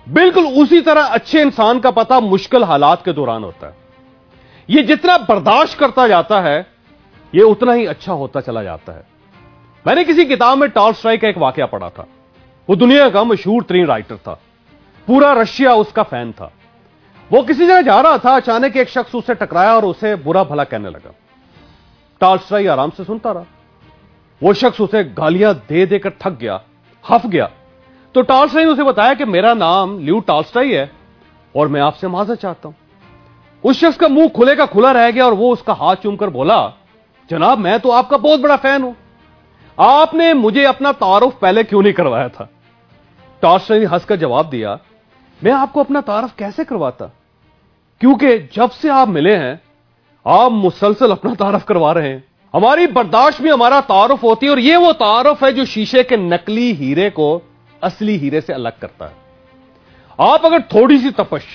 بالکل उसी तरह अच्छे इंसान का पता मुश्किल हालात के दौरान होता है। ये जितना बर्दाश्त करता जाता है ये उतना ही अच्छा होता चला जाता है। मैंने किसी किताब में टॉल्स्टॉय का एक वाकया पढ़ा था। वो दुनिया का मशहूर तरीन राइटर था, पूरा रशिया उसका फैन था। वो किसी जगह जा रहा था, अचानक एक शख्स उससे टकराया और उसे बुरा भला कहने लगा। टॉल्स्टॉय आराम से सुनता रहा। वो शख्स उसे गालियां दे देकर थक गया, हफ गया। तो टॉल्स्टॉय ने उसे बताया कि मेरा नाम ल्यू टॉल्स्टॉय है और मैं आपसे माजरत चाहता हूं। उस शख्स का मुंह खुले का खुला रह गया और वो उसका हाथ चूमकर बोला, जनाब मैं तो आपका बहुत बड़ा फैन हूं, आपने मुझे अपना तारुफ पहले क्यों नहीं करवाया था। टॉल्स्टॉय ने हंसकर जवाब दिया, मैं आपको अपना तारुफ कैसे करवाता, क्योंकि जब से आप मिले हैं आप मुसलसल अपना तारुफ करवा रहे हैं। हमारी बर्दाश्त में हमारा तारुफ होती है और ये वो तारुफ है जो शीशे के नकली हीरे को असली हीरे से अलग करता है। आप अगर थोड़ी सी तपश,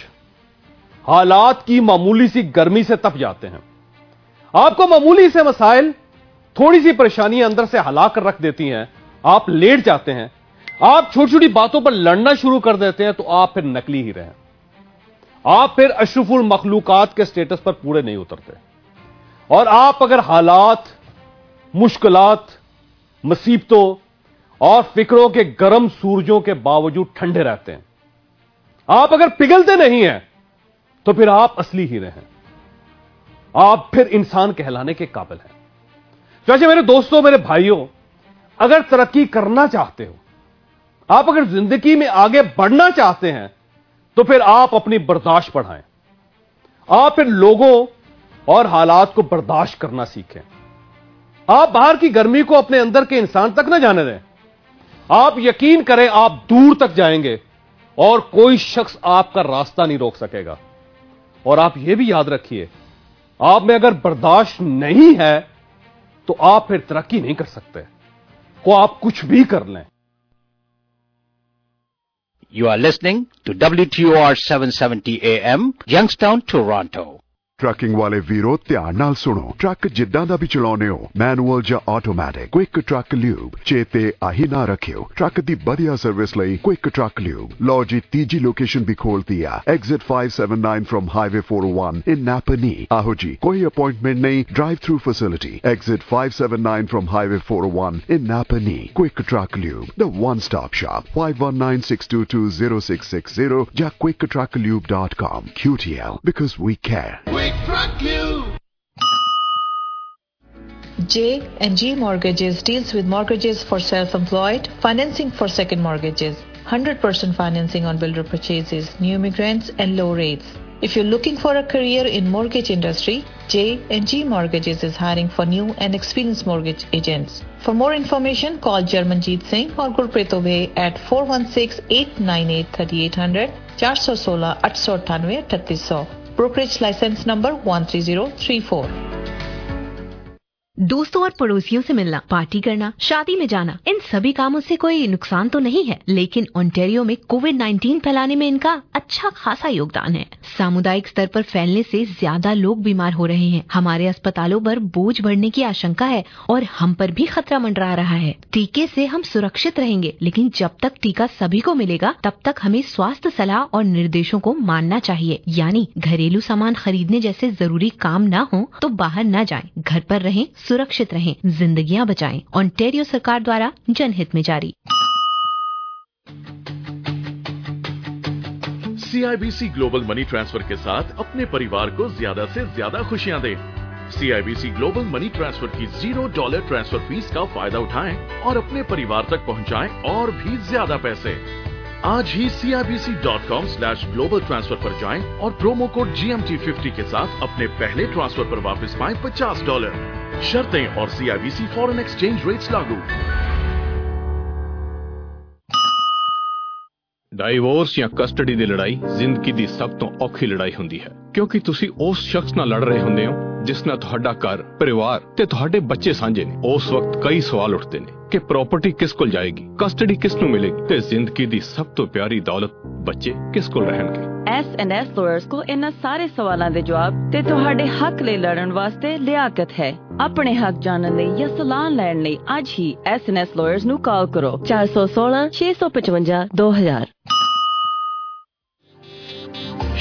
हालात की मामूली सी गर्मी से तप जाते हैं, आपको मामूली से मसाइल, थोड़ी सी परेशानियां अंदर से हलाकर रख देती हैं, आप लेट जाते हैं, आप छोटी छोटी बातों पर लड़ना शुरू कर देते हैं, तो आप फिर नकली हीरे हैं। आप फिर अशरफुल मखलूकात के स्टेटस पर पूरे नहीं उतरते। और आप अगर हालात, मुश्किलात, मुसीबतों और फिक्रों के गर्म सूरजों के बावजूद ठंडे रहते हैं, आप अगर पिघलते नहीं हैं, तो फिर आप असली हीरे हैं, आप फिर इंसान कहलाने के काबिल हैं। जैसे मेरे दोस्तों, मेरे भाइयों, अगर तरक्की करना चाहते हो, आप अगर जिंदगी में आगे बढ़ना चाहते हैं, तो फिर आप अपनी बर्दाश्त बढ़ाएं। आप फिर लोगों और हालात को बर्दाश्त करना सीखें। आप बाहर की गर्मी को अपने अंदर के इंसान तक ना जाने दें। आप यकीन करें, आप दूर तक जाएंगे और कोई शख्स आपका रास्ता नहीं रोक सकेगा। और आप यह भी याद रखिए, आप में अगर बर्दाश्त नहीं है तो आप फिर तरक्की नहीं कर सकते, को आप कुछ भी कर लें। You are listening to WTOR 770 AM, Youngstown, Toronto. Trucking ਵਾਲੇ ਵੀਰੋ ਧਿਆਨ ਨਾਲ ਸੁਣੋ। ਟਰੱਕ ਜਿੱਦਾਂ ਦਾ ਵੀ ਚਲਾਉਂਦੇ ਹੋ, ਮੈਨੂਅਲ ਜਾਂ ਆਟੋਮੈਟਿਕ, ਕੁਇਕ ਟਰੱਕ ਲਿਊਬ ਚੇਤੇ ਆਹੀ ਨਾ ਰੱਖਿਓ। ਟਰੱਕ ਦੀ ਵਧੀਆ ਸਰਵਿਸ ਲਈ ਕੁਇਕ ਟਰੱਕ ਲਿਊਬ। ਲਓ ਜੀ, ਤੀਜੀ ਲੋਕੇਸ਼ਨ ਵੀ ਖੋਲਤੀ ਆ, exit 579 from highway 401 in Napanee. ਆਹੋ ਜੀ, ਕੋਈ ਅਪਾਇੰਟਮੈਂਟ ਨਹੀਂ, drive through facility. Exit 579 from highway 401 in Napanee. Quick truck Lube, the one stop shop. 5196220660 ਜਾਂ quicktrucklube.com। QTL, because we care. J&G Mortgages deals with mortgages for self-employed, financing for second mortgages, 100% financing on builder purchases, new immigrants, and low rates. If you're looking for a career in mortgage industry, J&G Mortgages is hiring for new and experienced mortgage agents. For more information, call Jarmanjeet Singh or Gurpreet Obey at 416-898-3800, 416-898-3800. Brokerage license number 13034. दोस्तों और पड़ोसियों से मिलना, party करना, शादी में जाना, इन सभी कामों से कोई नुकसान तो नहीं है, लेकिन ओंटारियो में कोविड-19 फैलाने में इनका अच्छा खासा योगदान है। सामुदायिक स्तर पर फैलने से ज्यादा लोग बीमार हो रहे हैं। हमारे अस्पतालों पर बोझ बढ़ने की आशंका है और हम पर भी खतरा मंडरा रहा है। टीके से हम सुरक्षित रहेंगे, लेकिन जब तक टीका सभी को मिलेगा तब तक हमें स्वास्थ्य सलाह और निर्देशों को मानना चाहिए। यानी घरेलू सामान खरीदने जैसे जरूरी काम न हो तो बाहर न जाएं, घर पर रहें, सुरक्षित रहें, जिंदगियां बचाएं। ओंटारियो सरकार द्वारा जनहित में जारी। CIBC ग्लोबल मनी ट्रांसफर के साथ अपने परिवार को ज्यादा से ज्यादा खुशियां दें। CIBC ग्लोबल मनी ट्रांसफर की $0 ट्रांसफर फीस का फायदा उठाएं और अपने परिवार तक पहुंचाएं और भी ज्यादा पैसे। आज ही CIBC.com/global transfer पर जाएं और प्रोमो कोड GMT50 के साथ अपने पहले ट्रांसफर पर वापस पाएं $50। शर्तें और CIBC फॉरेन एक्सचेंज रेट्स लागू। ਡਾਈਵੋਰਸ ਜਾਂ ਕਸਟਡੀ ਦੀ ਲੜਾਈ ਜ਼ਿੰਦਗੀ ਦੀ ਸਭ ਤੋਂ ਔਖੀ ਲੜਾਈ ਹੁੰਦੀ ਹੈ, ਕਿਉਂਕਿ ਤੁਸੀਂ ਉਸ ਸ਼ਖਸ ਨਾਲ ਲੜ ਰਹੇ ਹੁੰਦੇ ਹੋ ਜਿਸ ਨਾਲ ਤੁਹਾਡਾ ਘਰ, ਪਰਿਵਾਰ ਤੇ ਤੁਹਾਡੇ ਬੱਚੇ ਸਾਂਝੇ ਨੇ। ਉਸ ਵਕਤ ਕਈ ਸਵਾਲ ਉੱਠਦੇ ਨੇ ਕਿ ਪ੍ਰਾਪਰਟੀ ਕਿਸ ਕੋਲ ਜਾਏਗੀ, ਕਸਟਡੀ ਕਿਸ ਨੂੰ ਮਿਲੇਗੀ ਤੇ ਜ਼ਿੰਦਗੀ ਦੀ ਸਭ ਤੋਂ ਪਿਆਰੀ ਦੌਲਤ ਬੱਚੇ ਕਿਸ ਕੋਲ ਰਹਿਣਗੇ। S&S ਲਾਇਰਸ ਕੋ ਇਹਨਾਂ ਸਾਰੇ ਸਵਾਲਾਂ ਦੇ ਜਵਾਬ ਤੇ ਤੁਹਾਡੇ ਹੱਕ ਲਈ ਲੜਨ ਵਾਸਤੇ ਲਿਆਕਤ ਹੈ। ਆਪਣੇ ਹੱਕ ਜਾਣਨ ਲਈ ਜਾਂ ਸਲਾਹ ਲੈਣ ਲਈ ਅੱਜ ਹੀ S&S ਲਾਇਰਸ ਨੂੰ ਕਾਲ ਕਰੋ 416 655 2000।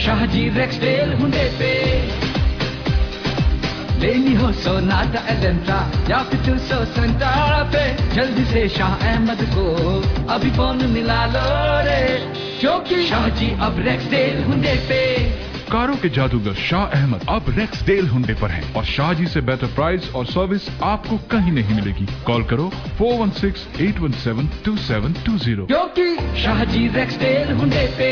शाहजी रेक्सडेल हुंडे पे लेनी हो सोनाटा एलेंट्रा या फिर 270 पे जल्दी से शाह अहमद को अभी फोन मिला लो रे क्योंकि शाहजी अब रेक्सडेल हुंडे पे। कारों के जादूगर शाह अहमद अब रेक्सडेल हुंडे पर हैं और शाहजी से बेहतर प्राइस और सर्विस आपको कहीं नहीं मिलेगी। कॉल करो 4168172720 क्योंकि शाहजी रेक्सडेल हुंडे पे।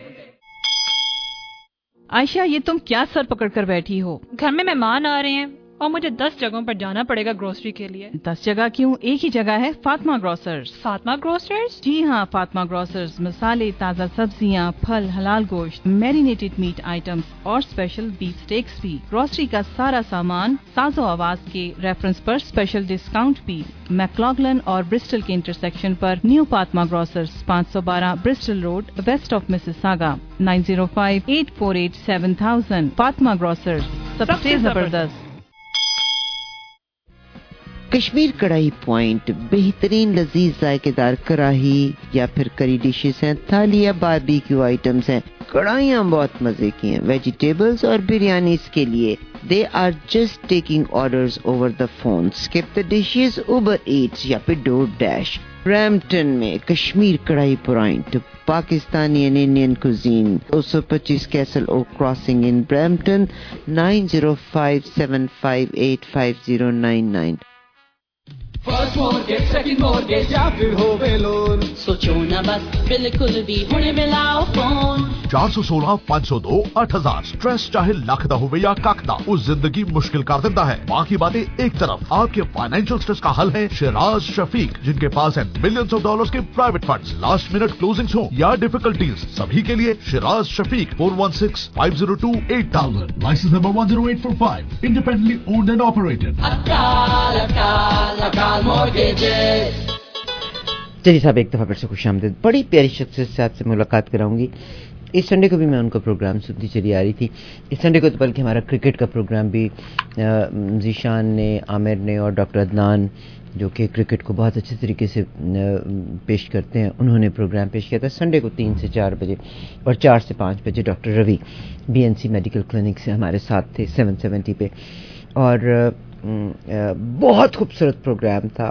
आयशा, ये तुम क्या सर पकड़ कर बैठी हो? घर में मेहमान आ रहे हैं और मुझे 10 जगहों पर जाना पड़ेगा ग्रोसरी के लिए। 10 जगह क्यों? एक ही जगह है, फातिमा ग्रोसर्स। फातिमा ग्रोसर्स? जी हाँ, फातिमा ग्रोसर्स मसाले, ताज़ा सब्जियाँ, फल, हलाल गोश्त, मैरिनेटेड मीट आइटम्स और स्पेशल बीफ स्टेक्स भी। ग्रोसरी का सारा सामान साजो आवाज के रेफरेंस पर स्पेशल डिस्काउंट भी। मैक्लॉगलन और ब्रिस्टल के इंटरसेक्शन पर new Fatima grocers, 512 Bristol road, west of Mississauga, 9058487000। Fatima grocers, सबसे जबरदस्त। कश्मीर कढ़ाई पॉइंट बेहतरीन लजीज जायकेदार कढ़ाई या फिर करी डिशेस हैं, थाली या बारबेक्यू आइटम्स हैं, कढ़ाइयाँ बहुत मजे की हैं, वेजिटेबल्स और बिरयानीज के लिए। They are just taking orders over the phone. Skip the dishes, Uber Eats या फिर DoorDash. ब्रैम्पटन में Kashmir kadhai point, Pakistani and Indian cuisine, 225 Castle Oak crossing in Brampton, 9057585099। First mortgage, second mortgage या फिर होवे लोन, सोचो ना बस, बिल्कुल भी हुणे मिलाओ फोन। 416-502-8000। स्ट्रेस चाहे लख दा होवे या कख दा, उस जिंदगी मुश्किल कर देता है। बाकी बातें एक तरफ, आपके फाइनेंशियल स्ट्रेस का हल है शिराज शफीक, जिनके पास है मिलियंस ऑफ डॉलर्स के private funds. Last minute closings हो या डिफिकल्टीज, सभी के लिए Shiraz Shafiq. 416-502-8000। Licence number 10845। Independently owned and operated. चलिए साहब, एक दफा फिर से खुशामदीद। बड़ी प्यारी शख्सियत से आपसे मुलाकात कराऊंगी। इस संडे को भी मैं उनका प्रोग्राम सुनती चली आ रही थी। इस संडे को तो बल्कि हमारा क्रिकेट का प्रोग्राम भी जीशान ने, आमिर ने और डॉक्टर अदनान, जो कि क्रिकेट को बहुत अच्छे तरीके से पेश करते हैं, उन्होंने प्रोग्राम पेश किया था संडे को 3 से 4 बजे, और 4 से 5 बजे doctor Ravi BNC medical clinic से हमारे साथ थे 770 पे। और बहुत खूबसूरत प्रोग्राम था।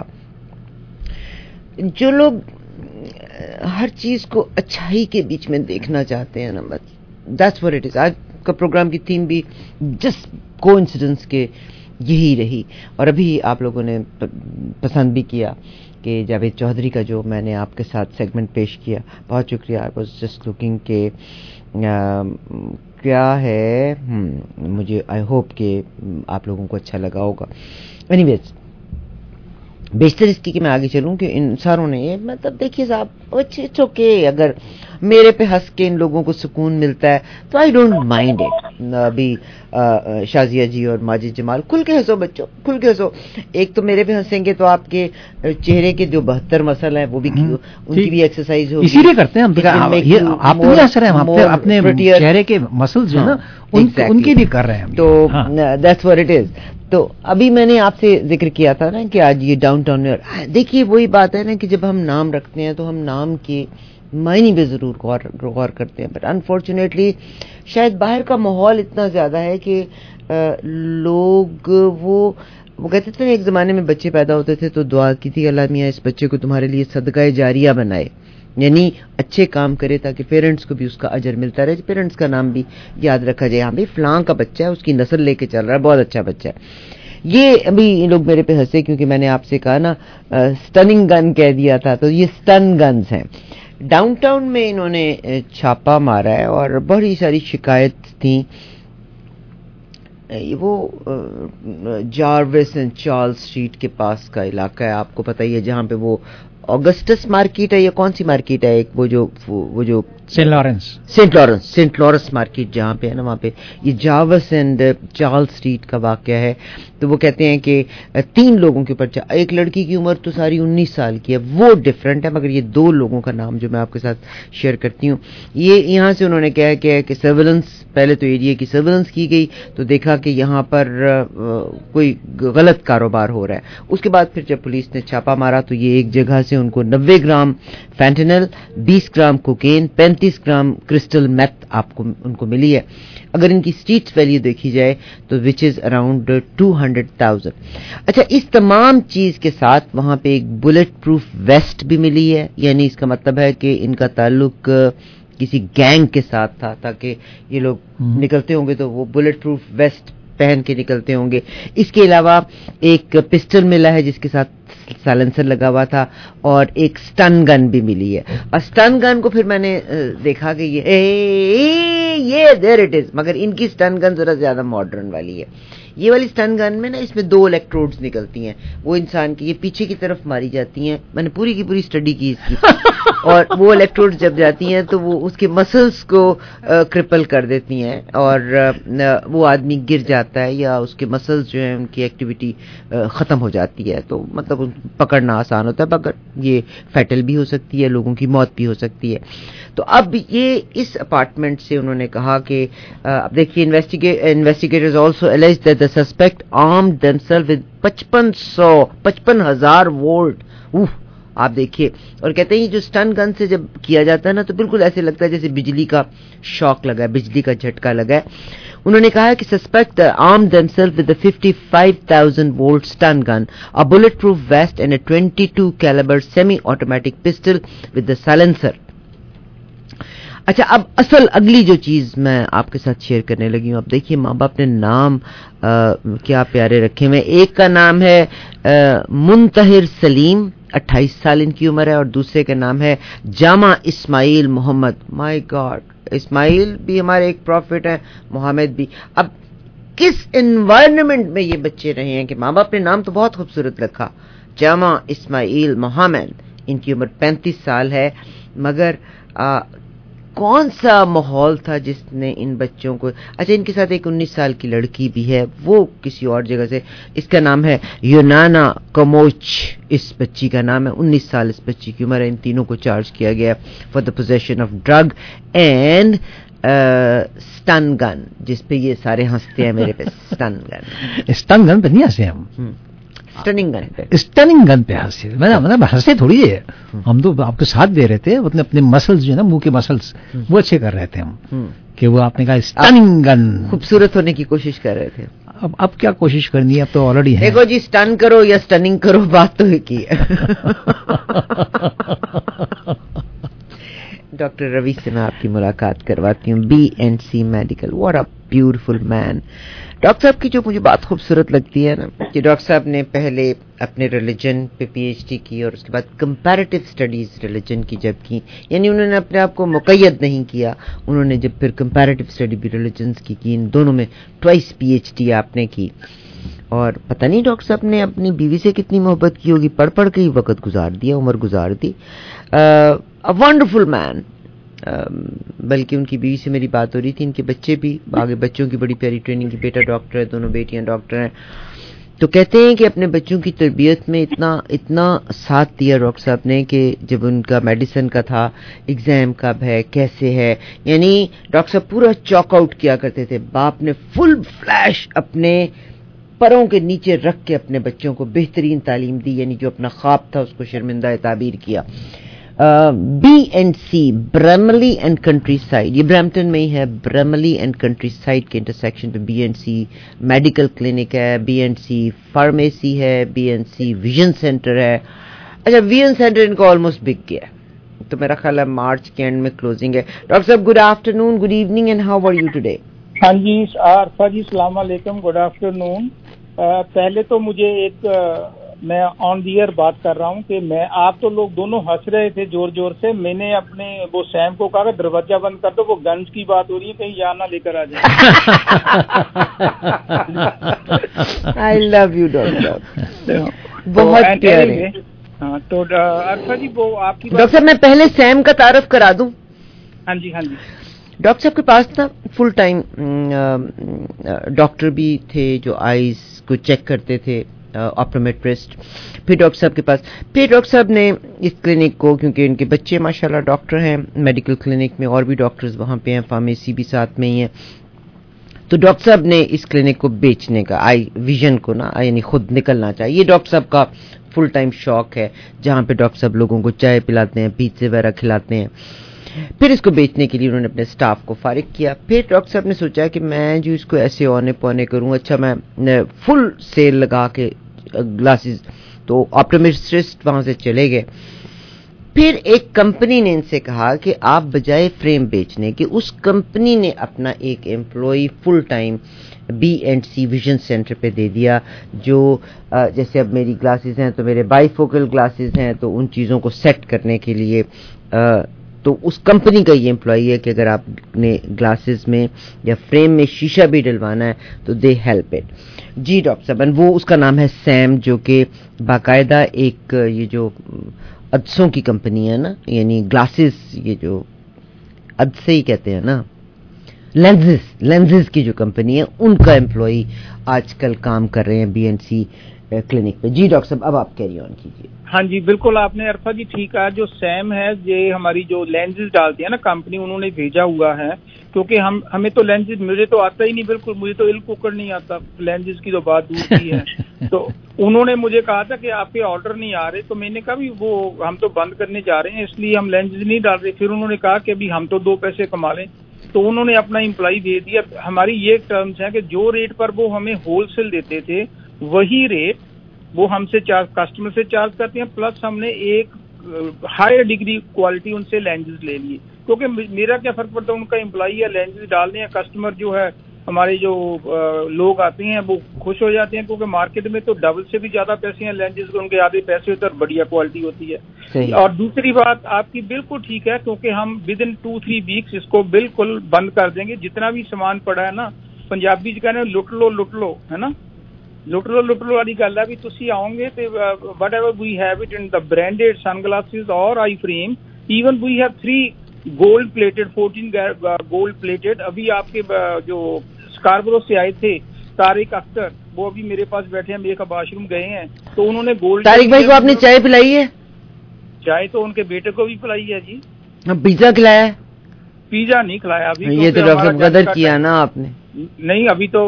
जो लोग हर चीज़ को अच्छाई के बीच में देखना चाहते हैं ना, बस दैट्स व्हाट इट इज़। आज का प्रोग्राम की थीम भी जस्ट कोइंसिडेंस के यही रही, और अभी आप लोगों ने पसंद भी किया कि जावेद चौधरी का जो मैंने आपके साथ सेगमेंट पेश किया, बहुत शुक्रिया। आई वाज जस्ट लुकिंग के क्या है, मुझे आई होप कि आप लोगों को अच्छा लगा होगा। एनीवेज, बेशतर इसकी कि मैं आगे चलूं कि इन सारों ने ये, मतलब देखिए साहब, इट्स ओके अगर मेरे पे हंस के इन लोगों को सुकून मिलता है तो आई डोंट माइंड इट। अभी शाजिया जी और माजिद जमाल, खुल के हंसो बच्चों, खुल के हंसो। एक तो मेरे पे हंसेंगे तो आपके चेहरे के जो 72 मसल हैं वो भी, उनकी भी एक्सरसाइज होगी। इसीलिए करते हैं हम। ये आप नहीं हंस रहे हैं, हम अपने चेहरे के मसल्स जो है ना, उनकी भी कर रहे हैं। तो दैट्स व्हाट इट इज। तो अभी मैंने आपसे जिक्र किया था ना कि आज ये डाउनटाउन में, देखिए वही बात है ना कि जब हम नाम रखते हैं तो हम नाम के मायने पे जरूर गौर करते हैं, बट अनफॉर्चुनेटली शायद बाहर का माहौल इतना ज्यादा है कि लोग वो कहते थे, एक जमाने में बच्चे पैदा होते थे तो दुआ की थी, अल्लाह मियां इस बच्चे को तुम्हारे लिए सदका जारिया बनाए, यानी अच्छे काम करे ताकि पेरेंट्स को भी उसका अजर मिलता रहे, पेरेंट्स का नाम भी याद रखा जाए। हाँ भाई फलां का बच्चा है, उसकी नस्ल लेके चल रहा है, बहुत अच्छा बच्चा है। ये अभी लोग मेरे पे हंसे क्योंकि मैंने आपसे कहा ना स्टनिंग गन कह दिया था, तो ये स्टन गन्स हैं। डाउनटाउन में इन्होंने छापा मारा है और बड़ी सारी शिकायत थी। वो जार्विस एंड चार्ल्स स्ट्रीट के पास का इलाका है, आपको पता ही है, जहाँ पे वो ऑगस्टस मार्केट है, या कौन सी मार्केट है, एक वो जो सेंट लॉरेंस मार्केट जहाँ पे है ना, वहाँ पे ये जार्विस एंड चार्ल्स स्ट्रीट का वाकया है। तो वो कहते हैं कि 3 लोगों के ऊपर, एक लड़की की उम्र तो सारी 19 साल की है, वो डिफरेंट है, मगर ये 2 लोगों का नाम जो मैं आपके साथ शेयर करती हूँ, ये यहाँ से उन्होंने क्या किया कि सर्विलेंस, पहले तो एरिया की सर्विलेंस की गई तो देखा कि यहाँ पर कोई गलत कारोबार हो रहा है। उसके बाद फिर जब पुलिस ने छापा मारा तो ये एक जगह से ان کو 90 gram fentanyl, 20 gram cocaine, 35 gram crystal meth آپ کو ان کو ملی ہے. اگر ان کی اسٹریٹ ویلیو دیکھی جائے تو وچ از اراؤنڈ 200,000. اچھا, اس تمام چیز کے ساتھ وہاں پہ ایک بلٹ پروف ویسٹ بھی ملی ہے, یعنی اس کا مطلب ہے کہ ان کا تعلق کسی گینگ کے ساتھ تھا, تاکہ یہ لوگ نکلتے ہوں گے تو وہ بلٹ پروف ویسٹ پہن کے نکلتے ہوں گے. اس کے علاوہ ایک پسٹل ملا ہے جس کے ساتھ سائلنسر لگا ہوا تھا, اور ایک سٹن گن بھی ملی ہے. اور سٹن گن کو پھر میں نے دیکھا کہ یہ دیر اٹ از, مگر ان کی سٹن گن ذرا زیادہ ماڈرن والی ہے. یہ والی سٹن گن میں نا اس میں 2 الیکٹروڈز نکلتی ہیں, وہ انسان کی یہ پیچھے کی طرف ماری جاتی ہیں. میں نے پوری کی پوری اسٹڈی کی اس کی, اور وہ الیکٹروڈز جب جاتی ہیں تو وہ اس کے مسلس کو کرپل کر دیتی ہیں, اور وہ آدمی گر جاتا ہے یا اس کے مسلس جو ہیں ان کی ایکٹیویٹی ختم ہو جاتی ہے. تو مطلب پکڑنا آسان ہوتا ہے, مگر یہ فیٹل بھی ہو سکتی ہے, لوگوں کی موت بھی ہو سکتی ہے. تو اب یہ اس اپارٹمنٹ سے انہوں نے کہا کہ اب دیکھیے, investigators also allege that the suspect armed themselves with 55,000 volt. آپ دیکھیے, اور کہتے ہیں جو سٹن گن سے جب کیا جاتا ہے نا تو بالکل ایسے لگتا ہے جیسے بجلی کا شاک لگا ہے, بجلی کا جھٹکا لگا ہے. انہوں نے کہا کہ suspect armed themselves with a 55,000 volt stun gun, a bulletproof vest and a 22 caliber semi-automatic pistol with the silencer. اچھا, اب اصل اگلی جو چیز میں آپ کے ساتھ شیئر کرنے لگی ہوں. اب دیکھیے, ماں باپ نے نام کیا پیارے رکھے ہوئے. ایک کا نام ہے منتہر سلیم, 28 سال ان کی عمر ہے, اور دوسرے کا نام ہے جامع اسماعیل محمد. مائی گاڈ, اسماعیل بھی ہمارے ایک پروفٹ ہیں, محمد بھی. اب کس انوائرمنٹ میں یہ بچے رہے ہیں کہ ماں باپ نے نام تو بہت خوبصورت رکھا, جامع اسماعیل محمد. ان کی عمر 35 سال ہے, مگر کون سا ماحول تھا جس نے ان بچوں کو. اچھا, ان کے ساتھ ایک 19 سال کی لڑکی بھی ہے, وہ کسی اور جگہ سے, اس کا نام ہے یونانا کموچ, اس بچی کا نام ہے. 19 سال اس بچی کی عمر ہے. ان تینوں کو چارج کیا گیا for the possession of drug and stun gun, جس پہ یہ سارے ہنستے ہیں میرے پہ. سٹن گن پہ نہیں ہنسے ہم, اسٹننگ گن پہ ہنسے. مطلب ہنسے تھوڑی ہے, ہم تو آپ کے ساتھ دے رہے تھے, اپنے مسلس جو ہے نا, منہ کے مسلس وہ اچھے کر رہے تھے ہم, کہ وہ آپ نے کہا اسٹننگ گن, خوبصورت ہونے کی کوشش کر رہے تھے. اب کیا کوشش کرنی ہے, اب تو آلریڈی ہے. دیکھو جی, سٹن کرو یا سٹننگ کرو, بات تو ایک ہی ہے. ڈاکٹر روی سے میں آپ کی ملاقات کرواتی ہوں, BNC medical. What a beautiful man. Doctor صاحب کی جو مجھے بات خوبصورت لگتی ہے نا, کہ ڈاکٹر صاحب نے پہلے اپنے ریلیجن پہ PhD کی, اور اس کے بعد کمپیریٹیو اسٹڈیز ریلیجن کی جب کی, یعنی انہوں نے اپنے آپ کو مقید نہیں کیا, انہوں نے جب پھر کمپیریٹیو اسٹڈی بھی ریلیجنس کی, ان دونوں میں ٹوائس PhD آپ نے کی. اور پتہ نہیں ڈاکٹر صاحب نے اپنی بیوی سے کتنی محبت کی ہوگی, پڑھ پڑھ کے ہی وقت گزار دیا, عمر گزار دی. Wonderful man. بلکہ ان کی بیوی سے میری بات ہو رہی تھی, ان کے بچے بھی, آگے بچوں کی بڑی پیاری ٹریننگ کی, بیٹا ڈاکٹر ہے, دونوں بیٹیاں ڈاکٹر ہیں. تو کہتے ہیں کہ اپنے بچوں کی تربیت میں اتنا ساتھ دیا ڈاکٹر صاحب نے, کہ جب ان کا میڈیسن کا تھا, ایگزام کب ہے, کیسے ہے, یعنی ڈاکٹر صاحب پورا چاک آؤٹ کیا کرتے تھے. باپ نے فل فلیش اپنے پروں کے نیچے رکھ کے اپنے بچوں کو بہترین تعلیم دی, یعنی جو اپنا خواب تھا اس کو شرمندہ تعبیر کیا. BNC برملی اینڈ کنٹری سائڈ, یہ برمپٹن میں ہی ہے, برملی اینڈ کنٹری سائڈ کے انٹرسیکشن پہ BNC میڈیکل کلینک ہے, BNC فارمیسی ہے, BNC ویژن سینٹر ہے. اچھا, ویژن سینٹر ان کو آلموسٹ بک گیا ہے, تو میرا خیال ہے مارچ کے اینڈ میں کلوزنگ ہے. ڈاکٹر صاحب good afternoon, good evening, and how are you today? ہاں جی عارفہ جی, السلام علیکم, گڈ آفٹرنون. پہلے تو مجھے ایک میں آن دی ایئر بات کر رہا ہوں کہ میں آپ تو لوگ دونوں ہنس رہے تھے زور زور سے, میں نے اپنے وہ سیم کو کہا کہ دروازہ بند کر دو, وہ گنز کی بات ہو رہی ہے, کہیں یہاں نہ لے کر آ جائے. آئی لو یو ڈاکٹر صاحب, بہت پیارے. ہاں تو عارفہ جی وہ آپ کی ڈاکٹر صاحب میں پہلے سیم کا تعارف کرا دوں. ہاں جی ہاں جی. ڈاکٹر صاحب کے پاس نا فل ٹائم ڈاکٹر بھی تھے جو آئیز کو چیک کرتے تھے, آپٹومیٹرسٹ. پھر ڈاکٹر صاحب کے پاس, پھر ڈاکٹر صاحب نے اس کلینک کو, کیونکہ ان کے بچے ماشاءاللہ ڈاکٹر ہیں, میڈیکل کلینک میں اور بھی ڈاکٹرز وہاں پہ ہیں, فارمیسی بھی ساتھ میں ہی ہیں, تو ڈاکٹر صاحب نے اس کلینک کو بیچنے کا ویژن کو نا یعنی خود نکلنا چاہیے. یہ ڈاکٹر صاحب کا فل ٹائم شوق ہے جہاں پہ ڈاکٹر صاحب لوگوں کو چائے پلاتے ہیں, پیزے وغیرہ کھلاتے ہیں. پھر اس کو بیچنے کے لیے انہوں نے اپنے سٹاف کو فارغ کیا. پھر ڈاکٹر صاحب نے سوچا کہ میں جو اس کو ایسے اونے پونے کروں, اچھا میں فل سیل لگا کے گلاسز, تو آپٹومیٹرسٹ وہاں سے چلے گئے. پھر ایک کمپنی نے ان سے کہا کہ آپ بجائے فریم بیچنے کے, اس کمپنی نے اپنا ایک employee full time B&C vision centre پہ دے دیا, جو جیسے اب میری گلاسز ہیں تو میرے بائی فوکل گلاسز ہیں, تو ان چیزوں کو سیٹ کرنے کے لیے تو اس کمپنی کا یہ امپلائی ہے کہ اگر آپ نے گلاسز میں یا فریم میں شیشہ بھی ڈلوانا ہے تو دے ہیلپ اٹ. جی ڈاکٹر صاحب, وہ اس کا نام ہے سیم, جو کہ باقاعدہ ایک یہ جو عدسوں کی کمپنی ہے نا, یعنی گلاسز یہ جو عدسے ہی کہتے ہیں نا, لینزز کی جو کمپنی ہے, ان کا امپلائی آج کل کام کر رہے ہیں B&C کلینک پہ. جی ڈاکٹر صاحب اب آپ کیری آن کیجیے. ہاں جی بالکل, آپ نے عرفہ جی ٹھیک کہا. جو سیم ہے یہ ہماری جو لینزز ڈالتی ہے نا کمپنی, انہوں نے بھیجا ہوا ہے, کیونکہ ہمیں تو لینزز مجھے تو آتا ہی نہیں بالکل, مجھے تو ایل کوکر نہیں آتا, لینزز کی تو بات دور کی ہے. تو انہوں نے مجھے کہا تھا کہ آپ کے آرڈر نہیں آ رہے, تو میں نے کہا بھی وہ ہم تو بند کرنے جا رہے ہیں اس لیے ہم لینزز نہیں ڈال رہے. پھر انہوں نے کہا کہ ابھی ہم تو 2 پیسے کما لیں, تو انہوں نے اپنا امپلائی دے دیا. ہماری یہ ٹرمز ہیں کہ جو ریٹ پر وہ ہمیں ہول سیل دیتے تھے وہی ریٹ وہ ہم سے کسٹمر سے چارج کرتے ہیں, پلس ہم نے ایک ہائر ڈگری کوالٹی ان سے لینزز لے لیے. کیونکہ میرا کیا فرق پڑتا ہے, ان کا امپلائی ہے لینزز ڈالنے, کسٹمر جو ہے ہمارے جو لوگ آتے ہیں وہ خوش ہو جاتے ہیں, کیونکہ مارکیٹ میں تو ڈبل سے بھی زیادہ پیسے ہیں لینزز کے, ان کے آدھے پیسے ہوتے ہیں اور بڑھیا کوالٹی ہوتی ہے. اور دوسری بات آپ کی بالکل ٹھیک ہے, کیونکہ ہم ود ان 2-3 ویکس اس کو بالکل بند کر دیں گے. جتنا بھی سامان پڑا ہے نا, پنجابی جو کہتے ہیں لٹ لو ہے نا, لٹ لو والی گل ہے بھی. تسی آؤ گے تو whatever we have it in the branded سن گلاسز اور eye frame, even we have 3 gold plated 14 gold plated. ابھی آپ کے جو اسکاربرو سے آئے تھے طارق اختر, وہ ابھی میرے پاس بیٹھے ہیں, میرے کا واش روم گئے ہیں, تو انہوں نے گولڈ. طارق بھائی کو آپ نے چائے پلائی ہے؟ چائے تو ان کے بیٹے کو بھی پلائی ہے جی. پیزا کھلایا ہے؟ پیزا نہیں کھلایا ابھی. یہ تو ڈاکٹر قدر کیا نا آپ نے. نہیں ابھی تو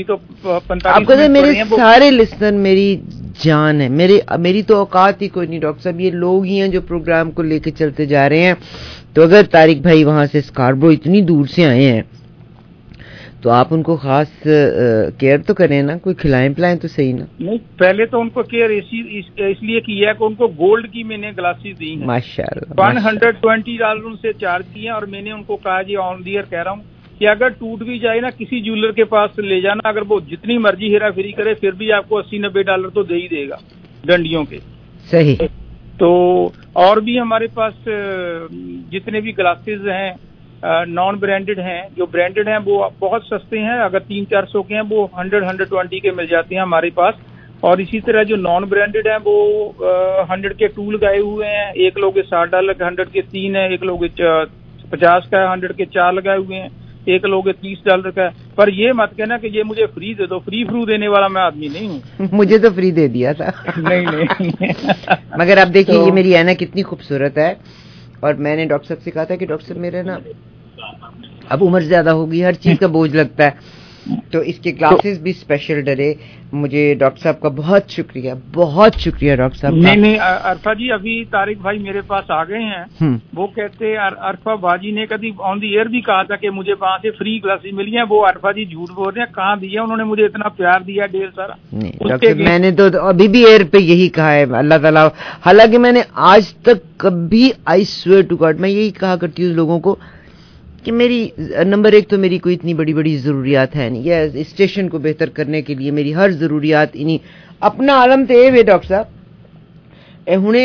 45 آپ کو میرے سارے لسنر میری جان ہے, میری تو اوقات ہی کوئی نہیں ڈاکٹر صاحب, یہ لوگ ہی ہیں جو پروگرام کو لے کے چلتے جا رہے ہیں. تو اگر طارق بھائی وہاں سے اسکاربرو اتنی دور سے آئے ہیں تو آپ ان کو خاص کیئر تو کریں نا, کوئی کھلائیں پلائیں تو صحیح نا. نہیں پہلے تو ان کو کیئر اس لیے کی ہے کہ ان کو گولڈ کی میں نے گلاسز دی ہیں ماشاءاللہ, $120 سے چارج کیے, اور میں نے ان کو کہا جی آن دی ایئر کہہ رہا ہوں کہ اگر ٹوٹ بھی جائے نا کسی جیولر کے پاس لے جانا, اگر وہ جتنی مرضی ہیرا پھیری کرے پھر بھی آپ کو $80-90 تو دے ہی دے گا ڈنڈیوں کے. صحیح. تو اور بھی ہمارے پاس جتنے بھی گلاسز ہیں نان برانڈڈ ہیں, جو برانڈڈ ہیں وہ بہت سستے ہیں, اگر 300-400 کے ہیں وہ 100-120 کے مل جاتے ہیں ہمارے پاس. اور اسی طرح جو نان برانڈڈ ہیں وہ 100 کے 2 لگائے ہوئے ہیں, ایک لوگ $60 کے 100 کے 3 ہیں, ایک لوگ 50 کا 100 کے 4 لگائے ہوئے ہیں, ایک لوگ $30 کا ہے. پر یہ مت کہنا کہ یہ مجھے فری دے دو, فری فرو دینے والا میں آدمی نہیں ہوں. مجھے تو فری دے دیا تھا. نہیں مگر آپ دیکھیے یہ میری اینا کتنی خوبصورت ہے, اور میں نے ڈاکٹر صاحب سے کہا تھا کہ ڈاکٹر صاحب میرے نا اب عمر زیادہ ہوگی, ہر چیز کا بوجھ لگتا ہے, تو اس کے کلاسز بھی اسپیشل ڈرے. مجھے ڈاکٹر صاحب کا بہت شکریہ ڈاکٹر صاحب. نہیں عرفہ جی ابھی طارق بھائی میرے پاس آ گئے ہیں, وہ کہتے عرفہ باجی نے کبھی آن دی ایئر بھی کہا تھا کہ مجھے وہاں سے فری کلاسز ملی ہیں. وہ عرفہ جی جھوٹ بول رہے ہیں, کہاں دیا انہوں نے مجھے اتنا پیار دیا ڈھیر سارا. میں نے تو ابھی بھی ایئر پہ یہی کہا ہے, اللہ تعالیٰ, حالانکہ میں نے آج تک کبھی آئی سویئر ٹو گاڈ میں یہی کہا کرتی ہوں لوگوں کو کہ میری نمبر 1 تو میری کوئی اتنی بڑی ضروریات ہے نہیں, یہ اسٹیشن کو بہتر کرنے کے لیے میری ہر ضروریات انہیں اپنا عالم تے وے. ڈاکٹر صاحب ہنے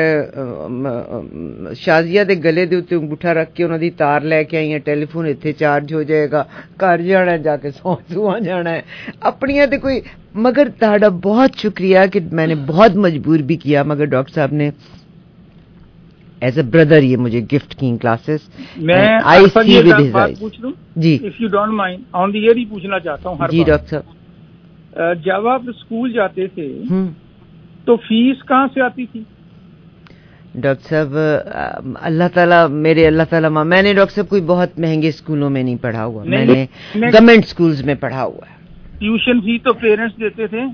شازیہ دے گلے دے اتنے انگوٹھا رکھ کے انہوں دی تار لے کے آئی ہیں, ٹیلی فون اتنے چارج ہو جائے گا, گھر جانا ہے, جا کے سوا جانا ہے اپنیاں تے کوئی. مگر تہاڈا بہت شکریہ کہ میں نے بہت مجبور بھی کیا, مگر ڈاکٹر صاحب نے ایز اے بردر یہ مجھے گفٹ کی کلاسز. میں پوچھ لوں جی, if you don't mind, on the air ہی پوچھنا چاہتا ہوں. جی ڈاکٹر صاحب, جب آپ اسکول جاتے تھے تو فیس کہاں سے آتی تھی؟ ڈاکٹر صاحب اللہ تعالیٰ میں نے ڈاکٹر صاحب کوئی بہت مہنگے اسکولوں میں نہیں پڑھا ہوا, میں نے گورنمنٹ اسکولز میں پڑھا ہوا ہے. ٹیوشن فی تو پیرنٹس دیتے تھے؟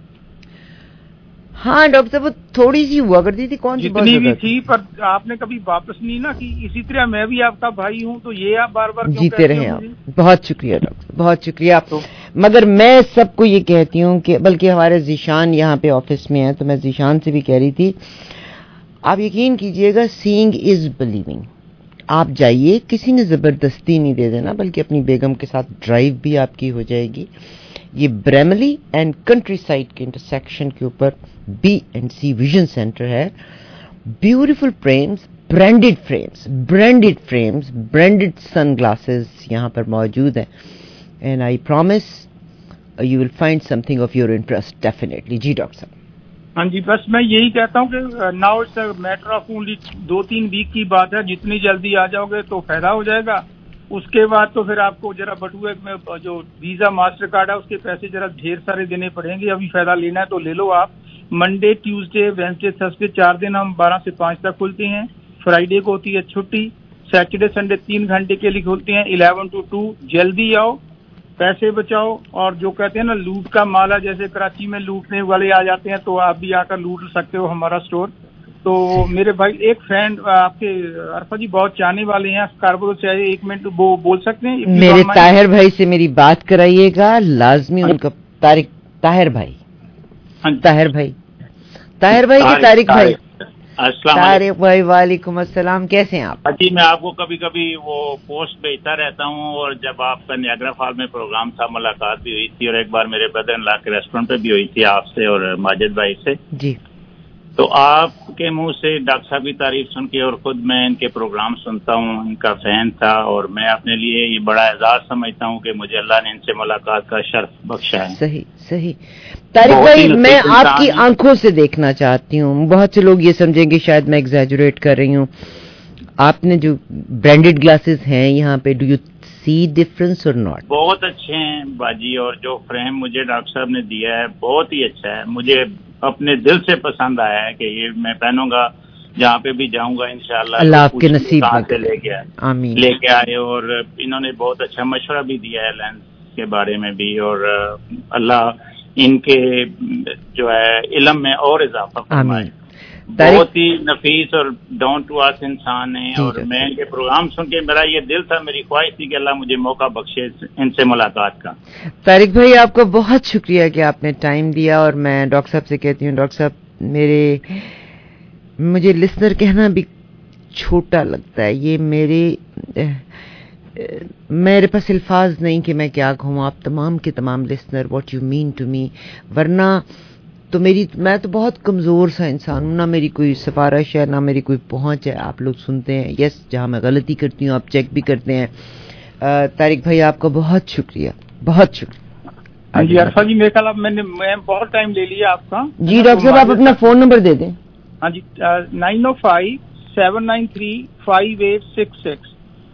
ہاں ڈاکٹر صاحب وہ تھوڑی سی ہوا کرتی تھی, کون سی جتنی بھی تھی, پر آپ نے کبھی واپس نہیں نا کی. اسی طرح میں بھی آپ کا بھائی ہوں, تو یہ آپ بار بار جیتے رہے آپ. بہت شکریہ ڈاکٹر, بہت شکریہ. مگر میں سب کو یہ کہتی ہوں کہ بلکہ ہمارے ذیشان یہاں پہ آفس میں ہیں, تو میں ذیشان سے بھی کہہ رہی تھی, آپ یقین کیجئے گا سینگ از بلیونگ. آپ جائیے, کسی نے زبردستی نہیں دے دینا, بلکہ اپنی بیگم کے ساتھ ڈرائیو بھی آپ کی ہو جائے گی. یہ بریملی اینڈ کنٹری سائڈ کے انٹرسیکشن کے اوپر B&C ویژن سینٹر ہے. Beautiful frames, branded frames, branded سن گلاسز یہاں پر موجود ہیں. And I promise you will find something of your interest definitely. جی ڈاکٹر صاحب. ہاں جی, بس میں یہی کہتا ہوں کہ now it's a matter of only 2-3 week کی بات ہے. جتنی جلدی آ جاؤ گے تو فائدہ ہو جائے گا. اس کے بعد تو پھر آپ کو ذرا بٹوے میں جو ویزا ماسٹر کارڈ ہے اس کے پیسے ذرا ڈھیر سارے دینے پڑیں گے. ابھی فائدہ لینا ہے تو لے لو آپ. منڈے, ٹیوزڈے, وینسڈے, تھرسڈے 4 دن ہم 12 سے 5 تک کھلتے ہیں. فرائیڈے کو ہوتی ہے چھٹی. سیٹرڈے سنڈے 3 گھنٹے کے لیے کھلتے ہیں 11 to 2. جلدی آؤ, پیسے بچاؤ. اور جو کہتے ہیں نا لوٹ کا مال ہے, جیسے کراچی میں لوٹنے والے آ جاتے ہیں, تو آپ بھی آ کر لوٹ سکتے ہو ہمارا اسٹور. تو میرے بھائی ایک فرینڈ آپ کے عرفہ جی بہت چاہنے والے ہیں اسکاربرو سے, 1 منٹ وہ بول سکتے ہیں؟ میرے طاہر بھائی سے میری بات کرائیے گا لازمی. ان کا طاہر بھائی طارق بھائی. طارق بھائی وعلیکم السلام, کیسے ہیں آپ؟ جی میں آپ کو کبھی کبھی وہ پوسٹ بھیجتا رہتا ہوں, اور جب آپ کا نیاگرا فال میں پروگرام تھا ملاقات بھی ہوئی تھی, اور ایک بار میرے بدر ان لا کے ریسٹورینٹ پہ بھی ہوئی تھی آپ سے اور ماجد بھائی سے. جی. تو آپ کے منہ سے ڈاکٹر صاحب کی تعریف سن کے, اور خود میں ان کے پروگرام سنتا ہوں, ان کا فین تھا, اور میں اپنے لیے یہ بڑا اعزاز سمجھتا ہوں کہ مجھے اللہ نے ان سے ملاقات کا شرف بخشا ہے. صحیح. طارق بھائی میں آپ کی آنکھوں سے دیکھنا چاہتی ہوں. بہت سے لوگ یہ سمجھیں گے شاید میں ایگزیجریٹ کر رہی ہوں. آپ نے جو برانڈیڈ گلاسز ہیں یہاں پہ, ڈو یو سی ڈفرنس اور ناٹ؟ بہت اچھے ہیں باجی, اور جو فریم مجھے ڈاکٹر صاحب نے دیا ہے بہت ہی اچھا ہے. مجھے اپنے دل سے پسند آیا ہے کہ یہ میں پہنوں گا جہاں پہ بھی جاؤں گا انشاءاللہ. اللہ آپ کے نصیب میں لے کے آمین. لے کے آئے, اور انہوں نے بہت اچھا مشورہ بھی دیا ہے لینس کے بارے میں بھی, اور اللہ ان کے جو ہے علم میں اور اضافہ فرمائے. بہت ہی نفیس اور ڈاؤن ٹو ارتھ انسان ہیں, اور میں ان کے پروگرام سن کے میرا یہ دل تھا, میری خواہش تھی کہ اللہ مجھے موقع بخشے ان سے ملاقات کا. طارق بھائی آپ کا بہت شکریہ کہ آپ نے ٹائم دیا, اور میں ڈاکٹر صاحب سے کہتی ہوں ڈاکٹر صاحب مجھے لسنر کہنا بھی چھوٹا لگتا ہے. یہ میرے پاس الفاظ نہیں کہ میں کیا کہوں. آپ تمام کے تمام listener, what you mean to me. ورنہ تو میں تو بہت کمزور سا انسان ہوں, نہ میری کوئی سفارش ہے نہ میری کوئی پہنچ ہے. آپ لوگ سنتے ہیں, یس جہاں میں غلطی کرتی ہوں آپ چیک بھی کرتے ہیں. طارق بھائی آپ کا بہت شکریہ, بہت شکریہ. جی عرفہ جی, میرے خیال میں بہت ٹائم لے لیا آپ کا. جی ڈاکٹر صاحب آپ اپنا فون نمبر دے دیں. ہاں جی, 905-793-5866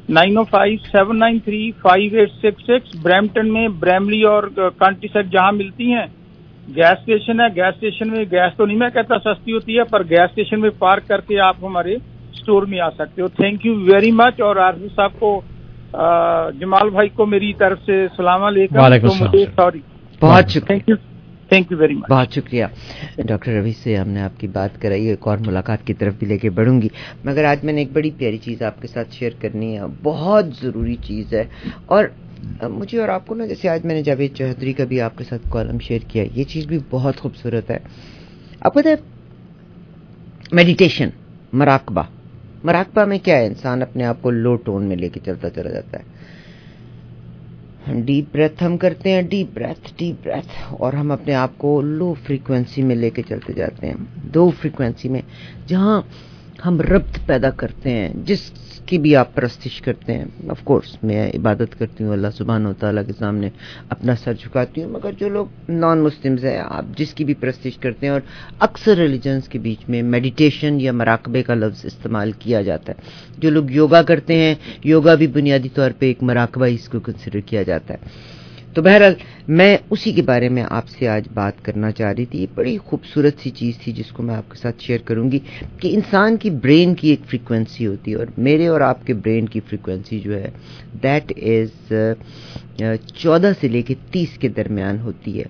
905-793-5866. برمپٹن میں بریملی اور کنٹری سائڈ جہاں ملتی ہیں گیس اسٹیشن ہے. گیس اسٹیشن میں گیس تو نہیں میں کہتا سستی ہوتی ہے, پر گیس اسٹیشن میں پارک کر کے آپ ہمارے اسٹور میں آ سکتے ہو. Thank you very much. اور عارف صاحب کو, جمال بھائی کو میری طرف سے السلام علیکم. سوری, بہت شکریہ. Thank you very much. بہت شکریہ. ڈاکٹر روی سے ہم نے آپ کی بات کرائی, ایک اور ملاقات کی طرف بھی لے کے بڑھوں گی, مگر آج میں نے ایک بڑی پیاری چیز آپ کے ساتھ شیئر کرنی ہے, بہت ضروری چیز ہے. اور مجھے اور آپ کو نا, جیسے آج میں نے جاوید چودھری کا بھی آپ کے ساتھ کالم شیئر کیا, یہ چیز بھی بہت خوبصورت ہے. آپ کو پتہ ہے میڈیٹیشن, مراقبہ میں کیا ہے, انسان اپنے آپ کو لو ٹون میں لے کے چلتا چلا جاتا ہے. ڈیپ بریتھ ہم کرتے ہیں, ڈیپ بریتھ, اور ہم اپنے آپ کو لو فریکوینسی میں لے کے چلتے جاتے ہیں. دو فریکوینسی میں جہاں ہم ربط پیدا کرتے ہیں, جس کی بھی آپ پرستش کرتے ہیں. آف کورس میں عبادت کرتی ہوں, اللہ سبحانہ و تعالیٰ کے سامنے اپنا سر جھکاتی ہوں, مگر جو لوگ نان مسلمز ہیں, آپ جس کی بھی پرستش کرتے ہیں, اور اکثر ریلیجنز کے بیچ میں میڈیٹیشن یا مراقبے کا لفظ استعمال کیا جاتا ہے. جو لوگ یوگا کرتے ہیں, یوگا بھی بنیادی طور پہ ایک مراقبہ اس کو کنسیڈر کیا جاتا ہے. تو بہرحال میں اسی کے بارے میں آپ سے آج بات کرنا چاہ رہی تھی. یہ بڑی خوبصورت سی چیز تھی جس کو میں آپ کے ساتھ شیئر کروں گی کہ انسان کی برین کی ایک فریکوینسی ہوتی ہے, اور میرے اور آپ کے برین کی فریکوینسی جو ہے دیٹ از 14 سے لے کے 30 کے درمیان ہوتی ہے,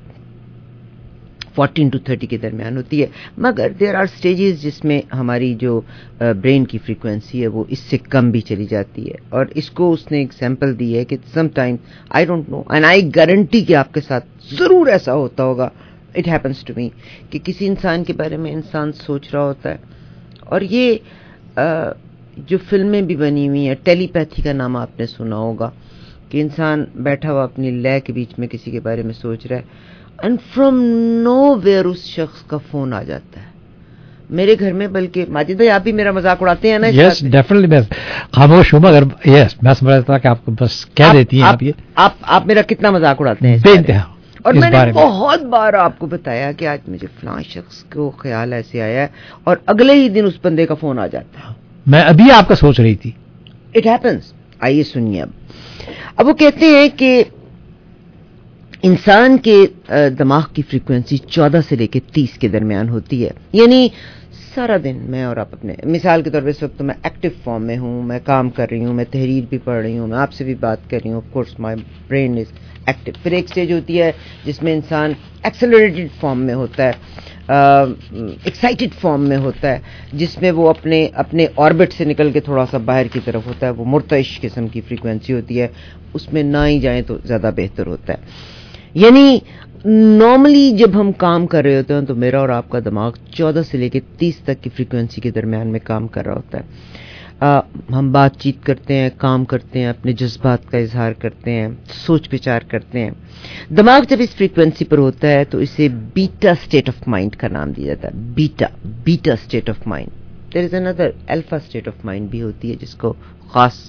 14 to 30 کے درمیان ہوتی ہے. مگر دیر آر سٹیجز جس میں ہماری جو برین کی فریکوینسی ہے وہ اس سے کم بھی چلی جاتی ہے, اور اس کو اس نے ایگزامپل دی ہے کہ some time I don't know and I guarantee کہ آپ کے ساتھ ضرور ایسا ہوتا ہوگا, اٹ ہیپنس ٹو می, کہ کسی انسان کے بارے میں انسان سوچ رہا ہوتا ہے, اور یہ جو فلمیں بھی بنی ہوئی ہیں, ٹیلی پیتھی کا نام آپ نے سنا ہوگا, کہ انسان بیٹھا ہوا اپنی لے کے بیچ میں کسی کے بارے میں سوچ رہا ہے, اینڈ فرام نو ویئر اس شخص کا فون آ جاتا ہے. میرے گھر میں, بلکہ ماجد بھائی آپ بھی میرا مذاق اڑاتے ہیں نا. یس ڈیفینیٹلی, میں خاموش ہوں, مگر یس میں سمجھ رہا تھا کہ آپ کو بس کہہ دیتی ہیں آپ میرا کتنا مذاق اڑاتے ہیں بے انتہا. اور میں نے بہت بار آپ کو بتایا کہ آج مجھے فلاں شخص کو خیال ایسے آیا ہے, اور اگلے ہی دن اس بندے کا فون آ جاتا ہے. میں ابھی آپ کا سوچ رہی تھی. It happens. آئیے سنیے. اب وہ کہتے ہیں کہ انسان کے دماغ کی فریکوینسی 14 سے لے کے 30 کے درمیان ہوتی ہے. یعنی سارا دن میں اور آپ اپنے, مثال کے طور پہ اس وقت میں ایکٹیو فارم میں ہوں, میں کام کر رہی ہوں, میں تحریر بھی پڑھ رہی ہوں, میں آپ سے بھی بات کر رہی ہوں, of course my brain is active. پھر ایک سٹیج ہوتی ہے جس میں انسان ایکسلریٹڈ فارم میں ہوتا ہے, ایکسائٹڈ فارم میں ہوتا ہے, جس میں وہ اپنے آربٹ سے نکل کے تھوڑا سا باہر کی طرف ہوتا ہے. وہ مرتعش قسم کی فریکوینسی ہوتی ہے, اس میں نہ ہی جائیں تو زیادہ بہتر ہوتا ہے. یعنی نارملی جب ہم کام کر رہے ہوتے ہیں تو میرا اور آپ کا دماغ 14 سے لے کے 30 تک کی فریکوینسی کے درمیان میں کام کر رہا ہوتا ہے. ہم بات چیت کرتے ہیں, کام کرتے ہیں, اپنے جذبات کا اظہار کرتے ہیں, سوچ وچار کرتے ہیں. دماغ جب اس فریکوینسی پر ہوتا ہے تو اسے بیٹا اسٹیٹ آف مائنڈ کا نام دیا جاتا ہے. Beta state of mind. There is another alpha state of mind بھی ہوتی ہے جس کو خاص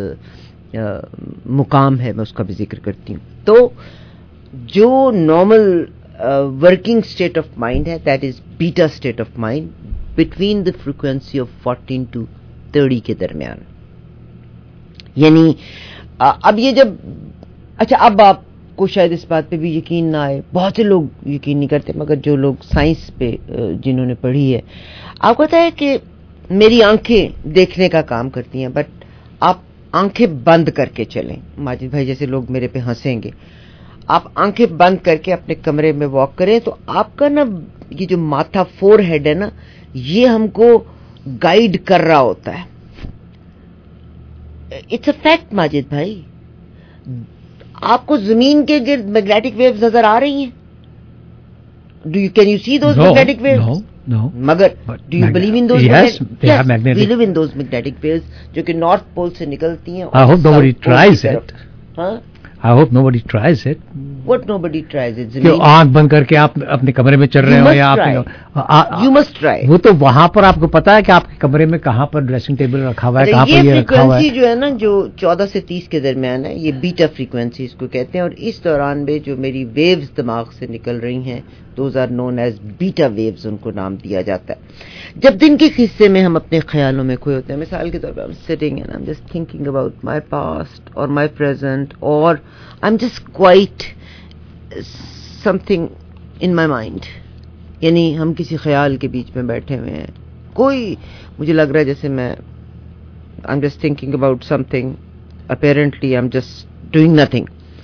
مقام ہے, میں اس کا بھی ذکر کرتی ہوں. تو جو normal working state of mind ہے that is beta state of mind between the frequency of 14 to 30 کے درمیان. یعنی اب یہ جب اچھا, اب آپ کو شاید اس بات پہ بھی یقین نہ آئے, بہت سے لوگ یقین نہیں کرتے, مگر جو لوگ سائنس پہ جنہوں نے پڑھی ہے, آپ کو پتا ہے کہ میری آنکھیں دیکھنے کا کام کرتی ہیں, بٹ آپ آنکھیں بند کر کے چلیں. ماجد بھائی جیسے لوگ میرے پہ ہنسیں گے. آپ آنکھیں بند کر کے اپنے کمرے میں واک کریں تو آپ کا نا یہ جو ماتھا فور ہیڈ ہے نا, یہ ہم کو گائیڈ کر رہا ہوتا ہے. اٹس اے فیکٹ ماجد بھائی. آپ کو زمین کے گرد میگنیٹک ویوز نظر آ رہی ہیں؟ Can you see those magnetic waves? No. مگر do you believe in those? Yes, they are magnetic. We live in those magnetic waves جو کہ نارتھ پول سے نکلتی ہیں. I hope nobody tries it. ہاں, I hope nobody tries it. What nobody tries it? کہ آنکھ بند کر کے آپ اپنے کمرے میں چل رہے ہو یا آپ You must try. وہ تو وہاں پر آپ کو پتا ہے کہ آپ کے کمرے میں کہاں پر ڈریسنگ ٹیبل رکھا ہوا ہے, کہاں پر یہ رکھا ہوا ہے. یہ فریکوینسی جو ہے نا جو 14 سے 30 کے درمیان ہے, یہ بیٹا فریکوینسی اس کو کہتے ہیں. اور اس دوران میں جو میری ویوز دماغ سے نکل رہی ہیں those are known as beta waves, ان کو نام دیا جاتا ہے. جب دن کے حصے میں ہم اپنے خیالوں میں کھوئے ہوتے ہیں, مثال کے طور پہ I'm sitting and I'm just thinking about my past or my present or I'm just quite something in my mind. یعنی ہم کسی خیال کے بیچ میں بیٹھے ہوئے ہیں, کوئی مجھے لگ رہا ہے جیسے میں I'm just thinking about something, apparently I'm just doing nothing.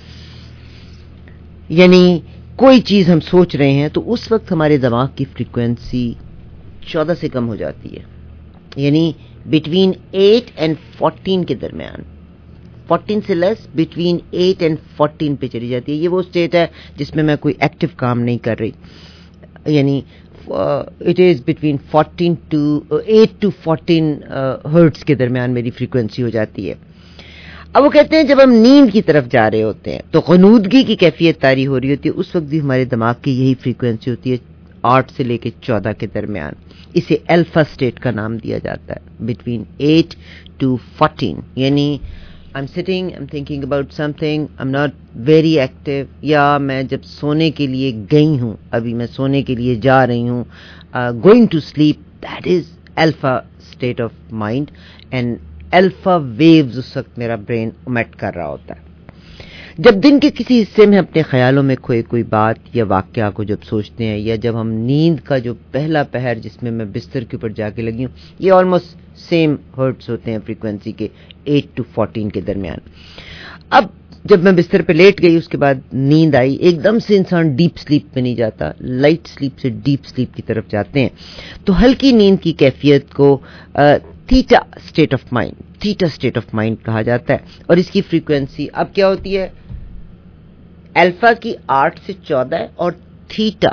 یعنی کوئی چیز ہم سوچ رہے ہیں تو اس وقت ہمارے دماغ کی فریکوینسی 14 سے کم ہو جاتی ہے, یعنی بٹوین 8 and 14 کے درمیان, 14 سے لیس, بٹوین 8 and 14 پہ چلی جاتی ہے. یہ وہ اسٹیٹ ہے جس میں میں کوئی ایکٹیو کام نہیں کر رہی, یعنی it is between 8 to 14 hertz کے درمیان میری فریکوینسی ہو جاتی ہے. اب وہ کہتے ہیں جب ہم نیند کی طرف جا رہے ہوتے ہیں تو غنودگی کی کیفیت طاری ہو رہی ہوتی ہے, اس وقت بھی ہمارے دماغ کی یہی فریکوینسی ہوتی ہے 8 سے لے کے 14 کے درمیان. اسے الفا اسٹیٹ کا نام دیا جاتا ہے, بٹوین 8 to 14. یعنی I'm sitting, I'm thinking about something, I'm not very active, یا میں جب سونے کے لیے گئی ہوں, ابھی میں سونے کے لیے جا رہی ہوں, going to sleep, that is alpha state of mind and alpha waves اس وقت میرا برین emit کر رہا ہوتا ہے. جب دن کے کسی حصے میں اپنے خیالوں میں کھوئے کوئی بات یا واقعہ کو جب سوچتے ہیں، یا جب ہم نیند کا جو پہلا پہر جس میں میں بستر کے اوپر جا کے لگی ہوں، یہ آلموسٹ سیم ہرٹس ہوتے ہیں فریکوینسی کے 8 to 14 کے درمیان. اب جب میں بستر پہ لیٹ گئی، اس کے بعد نیند آئی، ایک دم سے انسان ڈیپ سلیپ میں نہیں جاتا، لائٹ سلیپ سے ڈیپ سلیپ کی طرف جاتے ہیں. تو ہلکی نیند کی کیفیت کو تھیٹا اسٹیٹ آف مائنڈ کہا جاتا ہے، اور اس کی فریکوینسی اب کیا ہوتی ہے؟ الفا کی 8 سے 14 ہے، اور theta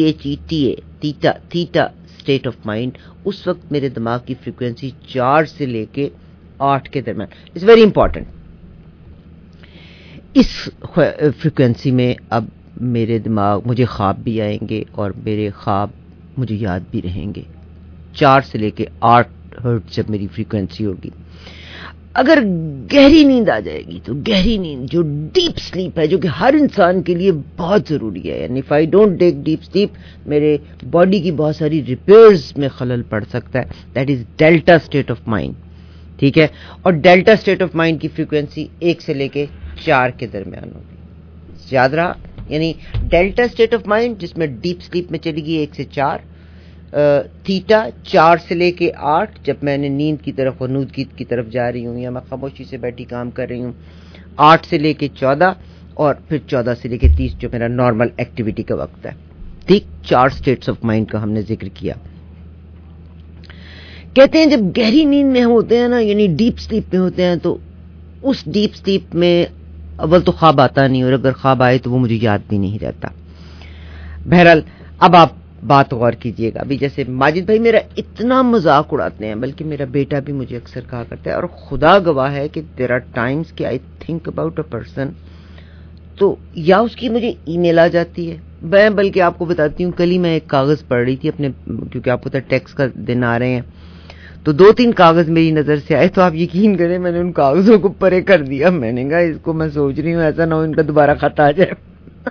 theta state of mind اس وقت میرے دماغ کی فریکوینسی 4 سے لے کے 8 کے درمیان. It's very important. اس فریکوینسی میں اب میرے دماغ مجھے خواب بھی آئیں گے اور میرے خواب مجھے یاد بھی رہیں گے. 4 سے لے کے 8 ہرٹز جب میری فریکوینسی ہوگی. اگر گہری نیند آ جائے گی تو گہری نیند جو ڈیپ سلیپ ہے، جو کہ ہر انسان کے لیے بہت ضروری ہے، یعنی if I don't take deep sleep میرے باڈی کی بہت ساری ریپیئرز میں خلل پڑ سکتا ہے. That is delta state of mind. ٹھیک ہے، اور ڈیلٹا اسٹیٹ آف مائنڈ کی فریکوینسی 1 سے لے کے 4 کے درمیان ہوگی. یاد رہا، یعنی ڈیلٹا اسٹیٹ آف مائنڈ جس میں ڈیپ سلیپ میں چلی گئی 1 سے 4، تھیٹا 4 سے لے کے 8 جب میں نے نیند کی طرف غنودگی کی طرف جا رہی ہوں یا میں خاموشی سے بیٹھی کام کر رہی ہوں، 8 سے لے کے 14، اور پھر 14 سے لے کے 30 جو میرا نارمل ایکٹیویٹی کا وقت ہے. ٹھیک، 4 اسٹیٹس آف مائنڈ کا ہم نے ذکر کیا. کہتے ہیں جب گہری نیند میں ہم ہوتے ہیں نا، یعنی ڈیپ سلیپ میں ہوتے ہیں، تو اس ڈیپ سلیپ میں اول تو خواب آتا نہیں، اور اگر خواب آئے تو وہ مجھے یاد بھی نہیں رہتا. بہرحال اب آپ بات غور کیجئے گا. ابھی جیسے ماجد بھائی میرا اتنا مذاق اڑاتے ہیں، بلکہ میرا بیٹا بھی مجھے اکثر کہا کرتا ہے، اور خدا گواہ ہے کہ there are times کہ I think about a person تو یا اس کی مجھے ای میل آ جاتی ہے. میں بلکہ آپ کو بتاتی ہوں، کل ہی میں ایک کاغذ پڑھ رہی تھی اپنے، کیونکہ آپ کو پتا ٹیکس کا دن آ رہے ہیں، تو 2-3 کاغذ میری نظر سے آئے، تو آپ یقین کریں میں نے ان کاغذوں کو پرے کر دیا. میں نے کہا اس کو میں سوچ رہی ہوں ایسا نہ ہو ان کا دوبارہ خط آ جائے.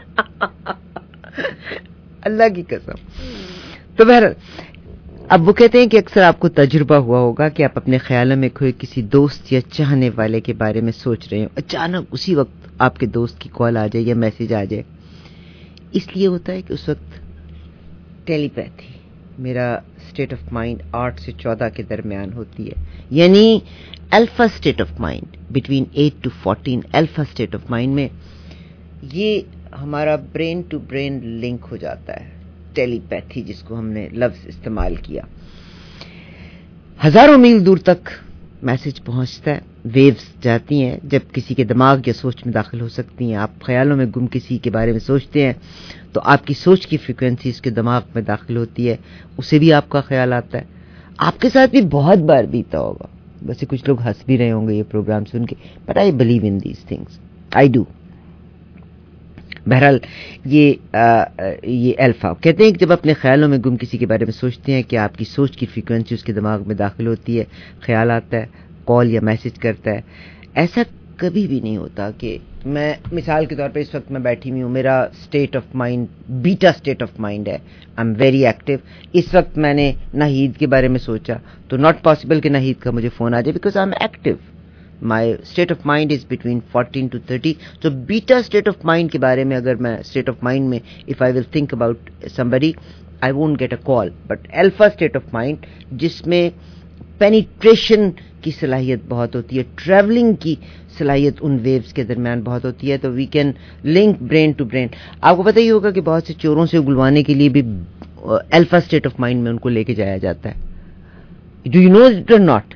اللہ کی قسم. تو بہرحال اب وہ کہتے ہیں کہ اکثر آپ کو تجربہ ہوا ہوگا کہ آپ اپنے خیالوں میں کھوئے کسی دوست یا چاہنے والے کے بارے میں سوچ رہے ہوں، اچانک اسی وقت آپ کے دوست کی کال آ جائے یا میسج آ جائے. اس لیے ہوتا ہے کہ اس وقت ٹیلی پیتھی میرا اسٹیٹ آف مائنڈ 8 سے 14 کے درمیان ہوتی ہے، یعنی alpha state of mind between 8 to 14. Alpha state of mind میں یہ ہمارا برین ٹو برین لنک ہو جاتا ہے، ٹیلی پیتھی جس کو ہم نے لفظ استعمال کیا. ہزاروں میل دور تک میسج پہنچتا ہے، ویوز جاتی ہیں جب کسی کے دماغ یا سوچ میں داخل ہو سکتی ہیں. آپ خیالوں میں گم کسی کے بارے میں سوچتے ہیں تو آپ کی سوچ کی فریکوینسی اس کے دماغ میں داخل ہوتی ہے، اسے بھی آپ کا خیال آتا ہے. آپ کے ساتھ بھی بہت بار بیتا ہوگا، ویسے کچھ لوگ ہنس بھی رہے ہوں گے یہ پروگرام سن کے، but I believe in these things, I do. بہرحال یہ الفا کہتے ہیں کہ جب اپنے خیالوں میں گم کسی کے بارے میں سوچتے ہیں کہ آپ کی سوچ کی فریکوینسی اس کے دماغ میں داخل ہوتی ہے، خیال آتا ہے، کال یا میسج کرتا ہے. ایسا کبھی بھی نہیں ہوتا کہ میں مثال کے طور پہ اس وقت میں بیٹھی ہوئی ہوں، میرا state of mind beta state of mind ہے، آئی ایم ویری ایکٹیو. اس وقت میں نے ناہید کے بارے میں سوچا تو ناٹ پاسبل کہ ناہید کا مجھے فون آ جائے، because I am active. My state of mind is between 14 to 30. So beta state of mind کے بارے میں اگر میں state of mind میں if I will think about somebody I won't get a call. But alpha state of mind جس میں penetration کی صلاحیت بہت ہوتی ہے، traveling کی صلاحیت ان waves کے درمیان بہت ہوتی ہے، تو we can link brain to brain. آپ کو پتہ ہی ہوگا کہ بہت سے چوروں سے اگلوانے کے لیے بھی alpha state of mind میں ان کو لے کے جایا جاتا ہے. Do you know it or not?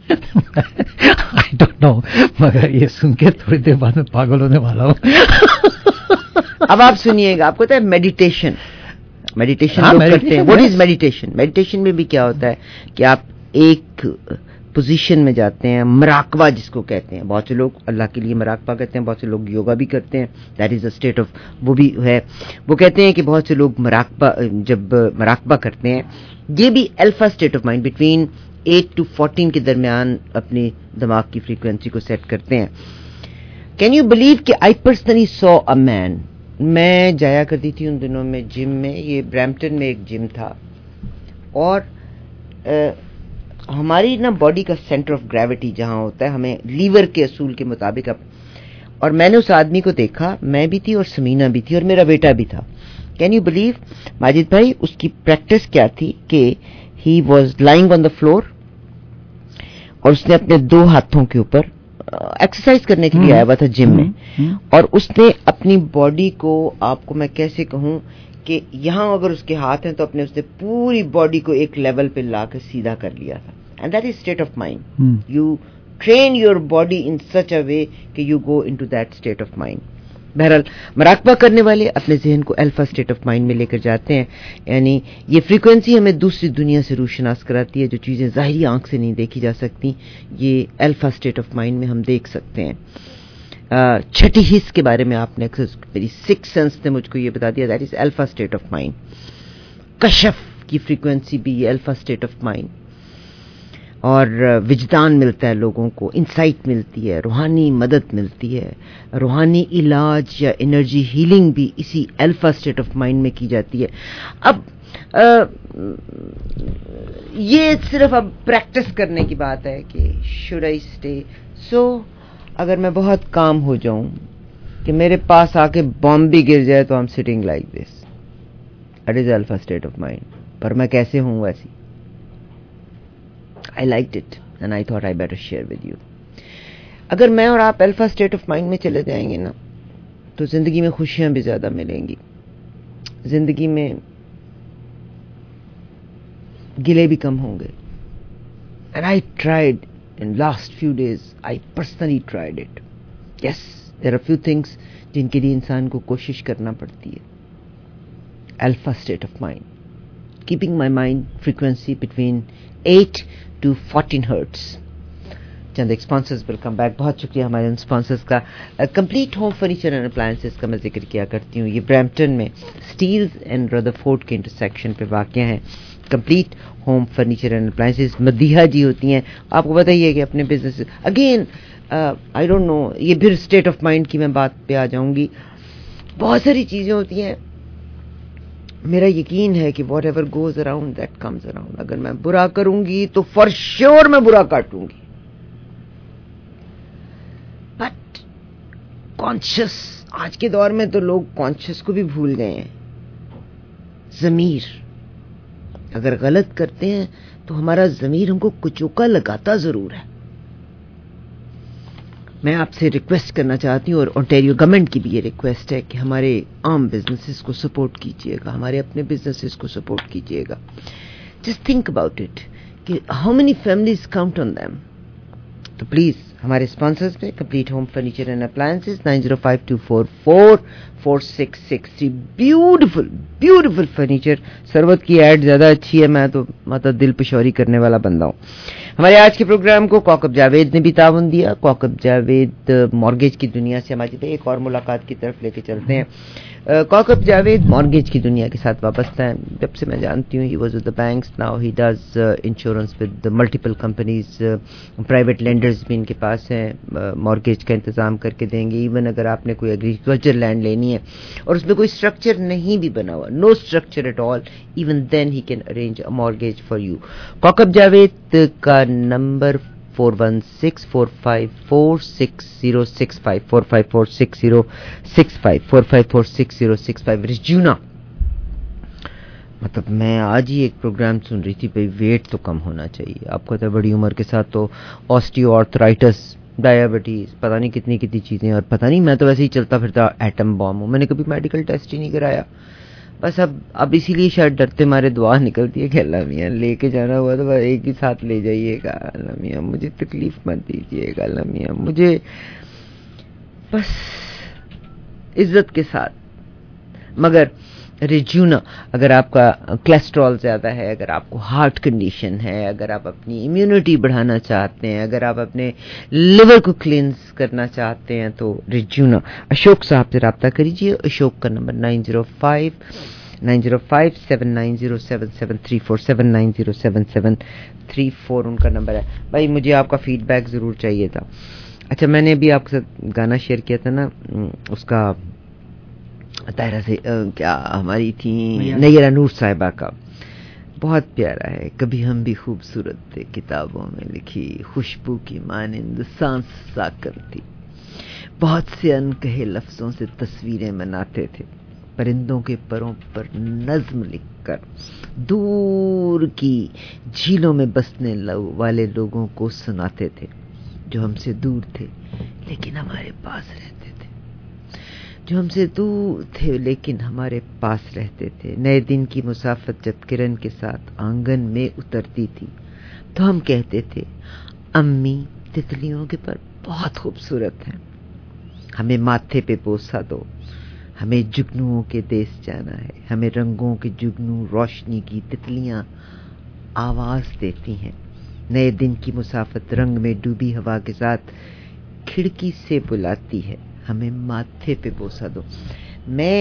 I don't know, مگر یہ سن کے تھوڑی دیر بعد میں پاگل ہونے والا ہوں. اب آپ سنیے گا، آپ کو پتا ہے میڈیٹیشن لوگ کرتے ہیں. What is meditation? میڈیٹیشن میں بھی کیا ہوتا ہے کہ آپ ایک پوزیشن میں جاتے ہیں، مراقبہ جس کو کہتے ہیں. بہت سے لوگ اللہ کے لیے مراقبہ کرتے ہیں، بہت سے لوگ یوگا بھی کرتے ہیں، that is a state of, وہ بھی ہے. وہ کہتے ہیں کہ بہت سے لوگ جب مراقبہ کرتے ہیں، یہ بھی alpha state of mind between 8 to 14 کے درمیان اپنی دماغ کی فریکوینسی کو سیٹ کرتے ہیں. کین یو بلیو کہ آئی پرسنلی سو اے مین. میں جایا کرتی تھی ان دنوں میں جم میں، یہ برامپٹن میں ایک جم تھا، اور ہماری نا باڈی کا سینٹر آف گریوٹی جہاں ہوتا ہے، ہمیں لیور کے اصول کے مطابق اب اور میں نے اس آدمی کو دیکھا, میں بھی تھی اور سمینا بھی تھی اور میرا بیٹا بھی تھا. کین یو بلیو ماجد بھائی, اس کی پریکٹس کیا تھی کہ he was lying on the floor اور اس نے اپنے 2 ہاتھوں کے اوپر ایکسرسائز کرنے کے لیے آیا ہوا تھا جم میں, اور اس نے اپنی باڈی کو, آپ کو میں کیسے کہوں کہ یہاں اگر اس کے ہاتھ ہیں تو اس نے پوری باڈی کو ایک لیول پہ لا کے سیدھا کر لیا تھا. And that is state of mind. You train your body in such a way کہ you go into that state of mind. بہرحال مراقبہ کرنے والے اپنے ذہن کو الفا اسٹیٹ آف مائنڈ میں لے کر جاتے ہیں, یعنی یہ فریکوینسی ہمیں دوسری دنیا سے روشناس کراتی ہے, جو چیزیں ظاہری آنکھ سے نہیں دیکھی جا سکتی یہ الفا اسٹیٹ آف مائنڈ میں ہم دیکھ سکتے ہیں. چھٹی حص کے بارے میں آپ نے میری 6 سینس نے مجھ کو یہ بتا دیا, that is alpha state of mind. کشف کی فریکوینسی بھی یہ الفا اسٹیٹ آف مائنڈ, اور وجدان ملتا ہے لوگوں کو, انسائٹ ملتی ہے, روحانی مدد ملتی ہے, روحانی علاج یا انرجی ہیلنگ بھی اسی الفا اسٹیٹ آف مائنڈ میں کی جاتی ہے. اب یہ صرف اب پریکٹس کرنے کی بات ہے کہ شوڈ آئی اسٹے. سو اگر میں بہت کام ہو جاؤں کہ میرے پاس آ کے بم بھی گر جائے تو I am sitting like this, that is alpha state of mind. پر میں کیسے ہوں ویسی, I liked it and I thought I better share with you. اگر میں اور آپ الفا اسٹیٹ آف مائنڈ میں چلے جائیں گے نا تو زندگی میں خوشیاں بھی زیادہ ملیں گی, زندگی میں گلے بھی کم ہوں گے. And I tried in last few days, I personally tried it. Yes, there are few things جن کے لیے انسان کو کوشش کرنا پڑتی ہے. Alpha state of mind, keeping my mind frequency between 8 to 14 hertz. چند ایک اسپانسرز ول کم بیک. بہت شکریہ ہمارے ان اسپانسرز کا. Complete home furniture and appliances کا میں ذکر کیا کرتی ہوں. یہ برمپٹن میں اسٹیلز اینڈ رادرفورڈ کے انٹرسیکشن پہ واقع ہیں. Complete home furniture and appliances. Madiha ji ہوتی ہیں, آپ کو بتائیے کہ اپنے business again I don't know, یہ پھر اسٹیٹ آف مائنڈ کی میں بات پہ آ جاؤں گی. بہت ساری چیزیں ہوتی ہیں, میرا یقین ہے کہ whatever goes around that comes around. اگر میں برا کروں گی تو فار شیور میں برا کاٹوں گی. بٹ کانشیس, آج کے دور میں تو لوگ کانشیس کو بھی بھول گئے ہیں. ضمیر, اگر غلط کرتے ہیں تو ہمارا ضمیر ہم کو کچوکا لگاتا ضرور ہے. میں آپ سے ریکویسٹ کرنا چاہتی ہوں, اور اونٹیریو گورنمنٹ کی بھی یہ ریکویسٹ ہے کہ ہمارے عام بزنسز کو سپورٹ کیجیے گا, ہمارے اپنے بزنسز کو سپورٹ کیجیے گا. جسٹ تھنک اباؤٹ اٹ کہ how many families count on them. تو پلیز ہمارے اسپانسرز پہ complete home furniture and appliances 9052444663. Beautiful beautiful furniture. Sarwat کی ایڈ زیادہ اچھی ہے, میں تو مطلب دل پشوری کرنے والا بندہ ہوں. ہمارے آج کے پروگرام کو کوکب جاوید نے بھی تعاون دیا. کوکب جاوید مارگیج کی دنیا سے ہماری ایک اور ملاقات کی طرف لے کے چلتے ہیں. کوکب جاوید مارگیج کی دنیا کے ساتھ وابستہ ہیں. جب سے میں جانتی ہوں, he was with the banks, now he does insurance with multiple companies. Private lenders بھی ان کے پاس ہیں, مارگیج کا انتظام کر کے دیں گے. ایون اگر آپ نے کوئی ایگریکلچر لینڈ لینی ہے اور اس میں کوئی اسٹرکچر نہیں بھی بنا ہوا, no structure at all, even then he can arrange a mortgage for you. Kaukab Javed کا نمبر 4164546065 454665 454665. رجونا, مطلب میں آج ہی ایک پروگرام سن رہی تھی, بھائی ویٹ تو کم ہونا چاہیے. آپ کو تو بڑی عمر کے ساتھ تو آسٹیو آرتھرائٹس, ڈائبٹیز, پتہ نہیں کتنی کتنی چیزیں, اور پتہ نہیں, میں تو ویسے ہی چلتا پھرتا ایٹم بام ہوں. میں نے کبھی میڈیکل ٹیسٹ ہی نہیں کرایا. بس اب اسی لیے شاید ڈرتے مارے دعا نکلتی ہے کہ اللہ میاں لے کے جانا ہوا تو ایک ہی ساتھ لے جائیے گا, اللہ میاں مجھے تکلیف مت دیجیے گا, اللہ میاں مجھے بس عزت کے ساتھ. مگر ریجونا, اگر آپ کا کولیسٹرول زیادہ ہے, اگر آپ کو ہارٹ کنڈیشن ہے, اگر آپ اپنی امیونٹی بڑھانا چاہتے ہیں, اگر آپ اپنے لیور کو کلینز کرنا چاہتے ہیں تو ریجونا اشوک صاحب سے رابطہ کریجیے. اشوک کا نمبر 9057907734 7907734734 ان کا نمبر ہے. بھائی مجھے آپ کا فیڈ بیک ضرور چاہیے تھا. اچھا, میں نے ابھی آپ کے ساتھ گانا شیئر کیا تھا نا, اس کا طاہرہ سے کیا ہماری تھی نیرہ نور صاحبہ کا, بہت پیارا ہے. کبھی ہم بھی خوبصورت تھے, کتابوں میں لکھی خوشبو کی مانند سانس ساکر تھی. بہت سے انکہے لفظوں سے تصویریں بناتے تھے، پرندوں کے پروں پر نظم لکھ کر دور کی جھیلوں میں بسنے والے لوگوں کو سناتے تھے، جو ہم سے دور تھے لیکن ہمارے پاس رہتے تھے، جو ہم سے دور تھے لیکن ہمارے پاس رہتے تھے۔ نئے دن کی مسافت جب کرن کے ساتھ آنگن میں اترتی تھی تو ہم کہتے تھے، امی تتلیوں کے پر بہت خوبصورت ہیں، ہمیں ماتھے پہ بوسہ دو، ہمیں جگنوؤں کے دیس جانا ہے، ہمیں رنگوں کے جگنو روشنی کی تتلیاں آواز دیتی ہیں۔ نئے دن کی مسافت رنگ میں ڈوبی ہوا کے ساتھ کھڑکی سے بلاتی ہے، ہمیں ماتھے پہ بوسہ دو۔ میں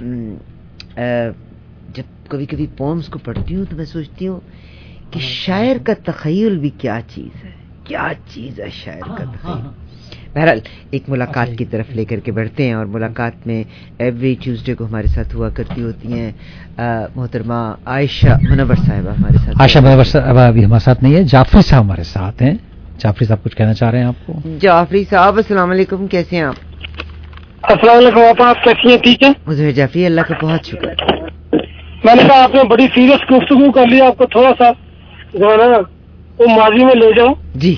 جب کبھی کبھی پومز کو پڑھتی ہوں تو میں سوچتی ہوں کہ شاعر کا تخیل بھی کیا چیز ہے، کیا چیز ہے شاعر کا تخیل۔ بہرحال ایک ملاقات کی طرف لے کر کے بڑھتے ہیں، اور ملاقات میں ایوری ٹیوزڈے کو ہمارے ساتھ ہوا کرتی ہوتی ہیں محترمہ عائشہ منور صاحبہ ہمارے ساتھ۔ عائشہ منور صاحبہ ابھی ہمارے ساتھ نہیں ہے، جعفری صاحب ہمارے ساتھ ہیں۔ جعفری صاحب کچھ کہنا چاہ رہے ہیں آپ کو؟ جعفری صاحب السلام علیکم، کیسے ہیں آپ؟ السلام علیکم، آپ کیسی ہیں؟ ٹھیک ہے مظہر جعفری، اللہ کا بہت شکر۔ میں نے کہا آپ نے بڑی سیریس گفتگو کر لی، آپ کو تھوڑا سا جو ہے نا وہ ماضی میں لے جاؤں۔ جی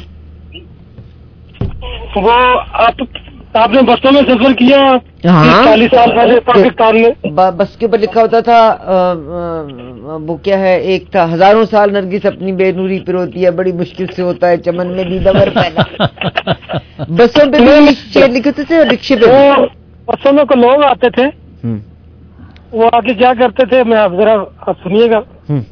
وہ آپ نے بسوں میں سفر کیا 40 سال پہلے پاکستان میں، بس کے اوپر لکھا ہوتا تھا وہ کیا ہے، ایک تھا ہزاروں سال نرگس اپنی بے نوری پہ روتی ہے، بڑی مشکل سے ہوتا ہے چمن میں بھی دور پیدا۔ بسوں پہ لکھے تھے، رکشے پہ بسوں میں کو لوگ آتے تھے، وہ آگے کیا کرتے تھے، میں آپ ذرا سنیے گا۔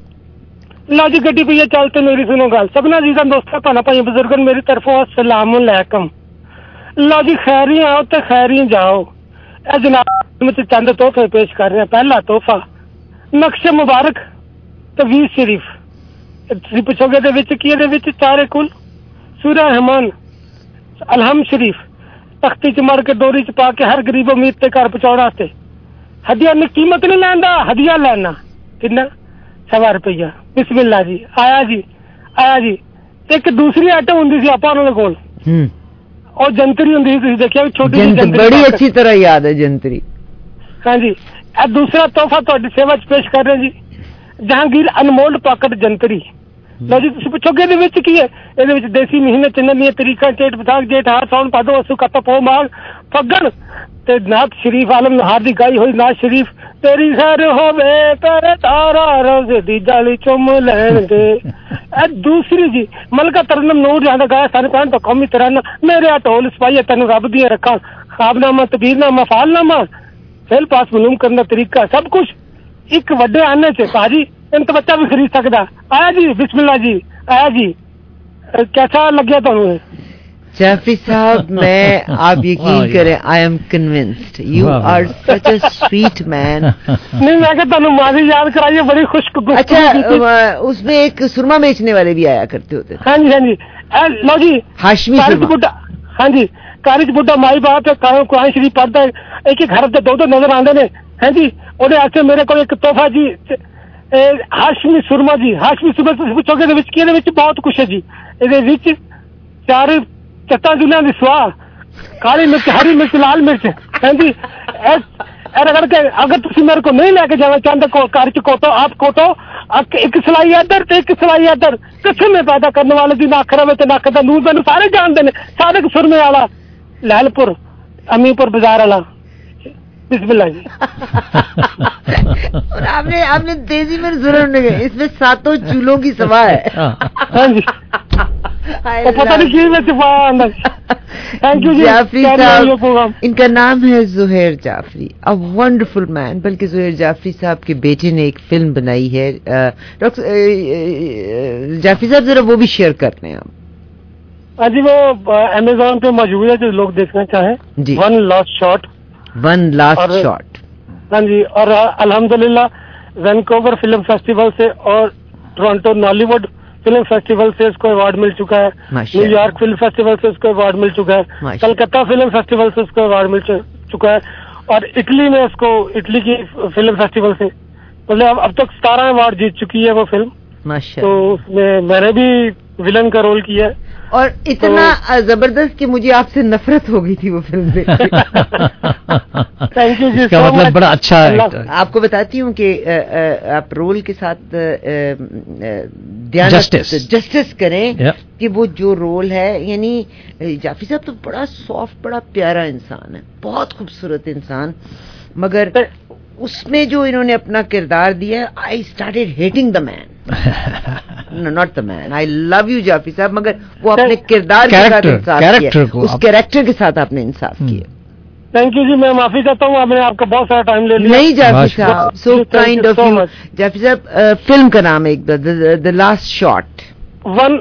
لا جی گڈی پہ یہ چلتے میری سنو گل، سبنا جیزاں دوستاں بھنا بھائی بزرگن میری طرفوں السلام علیکم۔ لو جی خیری آؤ تے خیری جاؤ، اے جناب میں چند تحفے پیش کر رہے ہیں۔ پہلا تحفہ نقش مبارک تویز شریف، تسی پوچھو گے دے وچ کی دے وچ چارے کل سورہ رحمان الحمد شریف تختی چ مار کے ڈوری چ پا کے ہر غریب امید تے گھر پہنچاؤ واسطے ہدیہ نے قیمت نہیں لیندا، ہدیہ لینا کتنا 100 روپیہ۔ بسم اللہ جی، آیا جی آیا جی۔ ایک دوسری آئٹم ہوں سی آپ کول، اور جنتری ہوں سی، دیکھا چھوٹی جنتری، بڑی اچھی طرح یاد ہے جنتری۔ ہاں جی، دوسرا تحفہ تہاڈی سیوا چ پیش کر رہے جی، جہانگیر انمول پاکٹ جنتری۔ لو جی تسی پوچھو گے دے کی ہے، یہ دیسی مہینے چننی طریقہ چیٹ بساخ جیٹ ہار ساؤن بھادو اسو کتا پو ماغ پگن تے نعت شریف عالم نہار دی گائی ہوئی نعت شریف تیری خیر ہوے تیرے تارا روزے دی جالی چوم لین گے۔ دوسری جی ملکہ ترنم نور جہاں دا گایا سارے پہن تو قومی ترانہ میرے ٹول سپاہی تینوں رب دیاں رکھاں، خواب نامہ تبیر نامہ فعال نامہ فیل پاس معلوم کرنا طریقہ سب کچھ ایک وڈے آنے سے پاجی ان تو بچہ بھی خرید سکتا۔ آیا جی بسم اللہ جی، آیا جی۔ کیسا لگیا تمہیں جعفری صاحب؟ میں آپ یقین کریں I am convinced you are such a sweet man. نہیں میں کہ تمہیں ماضی یاد کرائیے، بڑی خوش۔ اچھا اس میں ایک سرما بیچنے والے بھی آیا کرتے ہوتے۔ ہاں جی ہاں جی، لو جی ہاشمی سرما۔ ہاں جی، کارج بڈھا مائی باپ قرآن شریف پڑھتا ہے، ایک ایک حرف دو نظر آتے ہیں۔ ہاں جی وہ میرے کو ایک تحفہ جی ہاشمی سرما جی، ہاشمی سرما پوچھو گے بہت کچھ ہے جی، یہ 4 چٹا جنیا کی سواہ، کالی مرچ، ہری مرچ، لال مرچ۔ ہاں جی اگر تسی میرے کو نہیں لے کے جانا چاہتے گھر چ کوٹو، آپ کوٹو ایک سلائی ادھر ایک سلائی ادھر، کچھ میں پیدا کرنے والے دی نک رہے تو نک کا نور تین سارے جانتے ہیں، سارے سرمے والا لہل پور امی پور بازار والا۔ بسم اللہ جی۔ اور آپ نے تیزی میں ضرور نہیں گئے، اس میں 7 چولوں کی سوا ہے۔ ہاں جی پتہ نہیں کی میں چھپایا اندر۔ تھینک یو جی۔ جعفری صاحب ان کا نام ہے Zaheer Jafri, a wonderful man. بلکہ زہیر جعفری صاحب کے بیٹے نے ایک فلم بنائی ہے، ڈاکٹر جعفری صاحب ذرا وہ بھی شیئر کرتے ہیں آپ۔ ہاں جی وہ امیزون پہ موجود ہے، جو لوگ دیکھنا چاہیں جی۔ One last shot. ہاں جی، اور الحمدللہ وینکوور فلم فیسٹیول سے اور ٹورانٹو نالی ووڈ فلم فیسٹیول سے اس کو ایوارڈ مل چکا ہے، نیو یارک فلم فیسٹیول سے اس کو ایوارڈ مل چکا ہے، کلکتہ فلم فیسٹیول سے اس کو ایوارڈ مل چکا ہے، اور اٹلی میں اس کو اٹلی کی فلم فیسٹیول سے مطلب اب تک 17 ایوارڈ جیت چکی ہے وہ فلم۔ تو اس میں نے بھی ولن کا رول کیا ہے، اور اتنا زبردست کہ مجھے آپ سے نفرت ہو گئی تھی وہ فلم دیکھ کے. تھینک یو جی. مطلب بڑا اچھا. آپ کو بتاتی ہوں کہ آپ رول کے ساتھ جسٹس کریں کہ وہ جو رول ہے, یعنی جعفری صاحب تو بڑا سافٹ, بڑا پیارا انسان ہے, بہت خوبصورت انسان, مگر اس میں جو انہوں نے اپنا کردار دیا, I started hating the man. Not the man, I love you Jafri صاحب, مگر وہ اپنے کردار کے ساتھ انصاف کیا, اس کیریکٹر کے ساتھ آپ نے انصاف کیا. تھینک یو جی. میں معافی چاہتا ہوں, میں آپ کا بہت سارا ٹائم لے لیا. نہیں جعفری صاحب, so kind of you. Jafri صاحب, فلم کا نام ہے the last shot. One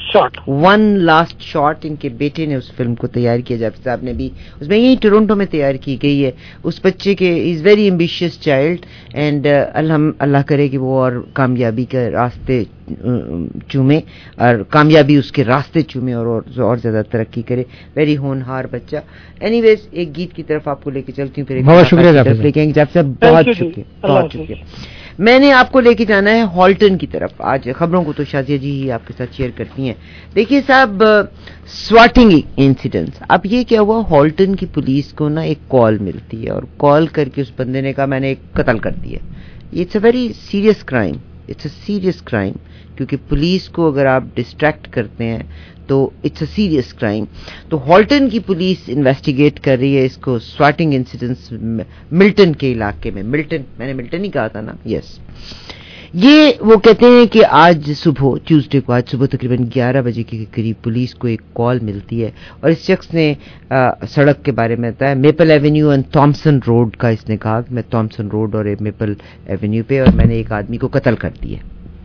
last shot. ان کے بیٹے نے اس فلم کو تیار کیا, جعفری صاحب نے بھی. اس میں یہی ٹورنٹو میں تیار کی گئی ہے. اس بچے کے is very ambitious child, and Allah کرے کہ وہ اور کامیابی کے راستے چومے, اور کامیابی اس کے راستے چومے, اور زیادہ ترقی کرے. ویری ہونہار بچہ. اینی ویز, ایک گیت کی طرف آپ کو لے کے چلتی ہوں, پھر بہت شکریہ جعفری صاحب, بہت شکریہ. میں نے آپ کو لے کے جانا ہے ہالٹن کی طرف. آج خبروں کو تو شازیہ جی ہی آپ کے ساتھ شیئر کرتی ہیں. دیکھیے صاحب, سواٹنگ انسیڈنٹس. اب یہ کیا ہوا, ہالٹن کی پولیس کو نا ایک کال ملتی ہے, اور کال کر کے اس بندے نے کہا میں نے ایک قتل کر دیا. It's a very serious crime, it's a serious crime, کیونکہ پولیس کو اگر آپ ڈسٹریکٹ کرتے ہیں تو اٹس اے سیریس کرائم. تو ہالٹن کی پولیس انویسٹیگیٹ کر رہی ہے اس کو, سواٹنگ انسیڈنٹس ملٹن کے علاقے میں. ملٹن, میں نے ملٹن ہی کہا تھا نا, یس. یہ وہ کہتے ہیں کہ آج صبح, ٹیوزڈے کو آج صبح تقریباً 11 بجے کے قریب پولیس کو ایک کال ملتی ہے, اور اس شخص نے سڑک کے بارے میں بتایا, Maple Avenue and Thomson Road کا. اس نے کہا کہ میں تھامسن روڈ اور میپل ایونیو پہ, اور میں نے ایک آدمی کو قتل کر دیا.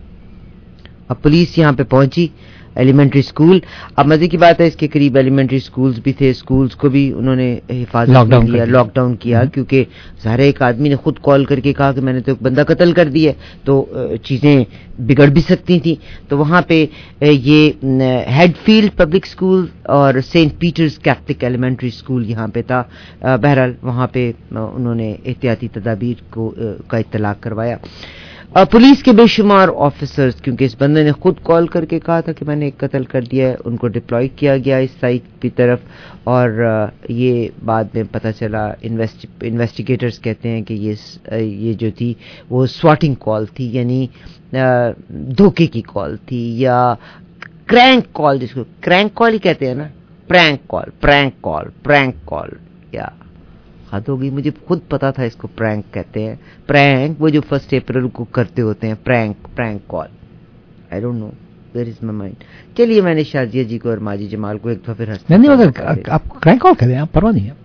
اب پولیس یہاں پہ پہنچی, ایلیمنٹری اسکول. اب مزے کی بات ہے, اس کے قریب ایلیمنٹری اسکولز بھی تھے, اسکولز کو بھی انہوں نے حفاظت میں لیا, لاک ڈاؤن کیا, کیونکہ ظاہر ایک آدمی نے خود کال کر کے کہا کہ میں نے تو ایک بندہ قتل کر دیا, تو چیزیں بگڑ بھی سکتی تھیں. تو وہاں پہ یہ ہیڈ فیلڈ پبلک اسکول اور Saint Peter's Catholic Elementary School یہاں پہ تھا. بہرحال وہاں پہ انہوں نے احتیاطی تدابیر کا اطلاع کروایا. پولیس کے بے شمار آفیسرز, کیونکہ اس بندے نے خود کال کر کے کہا تھا کہ میں نے ایک قتل کر دیا ہے, ان کو ڈپلوائے کیا گیا اس سائٹ کی طرف. اور یہ بعد میں پتہ چلا, انویسٹیگیٹرز کہتے ہیں کہ یہ جو تھی وہ سواٹنگ کال تھی, یعنی دھوکے کی کال تھی, یا کرینک کال, جس کو کرینک کال ہی کہتے ہیں نا, پرینک کال. یا حد ہو گئی, مجھے خود پتا تھا اس کو پرینک کہتے ہیں. پرینک وہ جو 1 اپریل کو کرتے ہوتے ہیں, prank call. I don't know where is my mind. چلیے, میں نے شازیہ جی کو اور ماجی جمال کو ایک دفعہ پھر آپ پرینک کال کہہ دیں, آپ پرواہ نہیں ہے,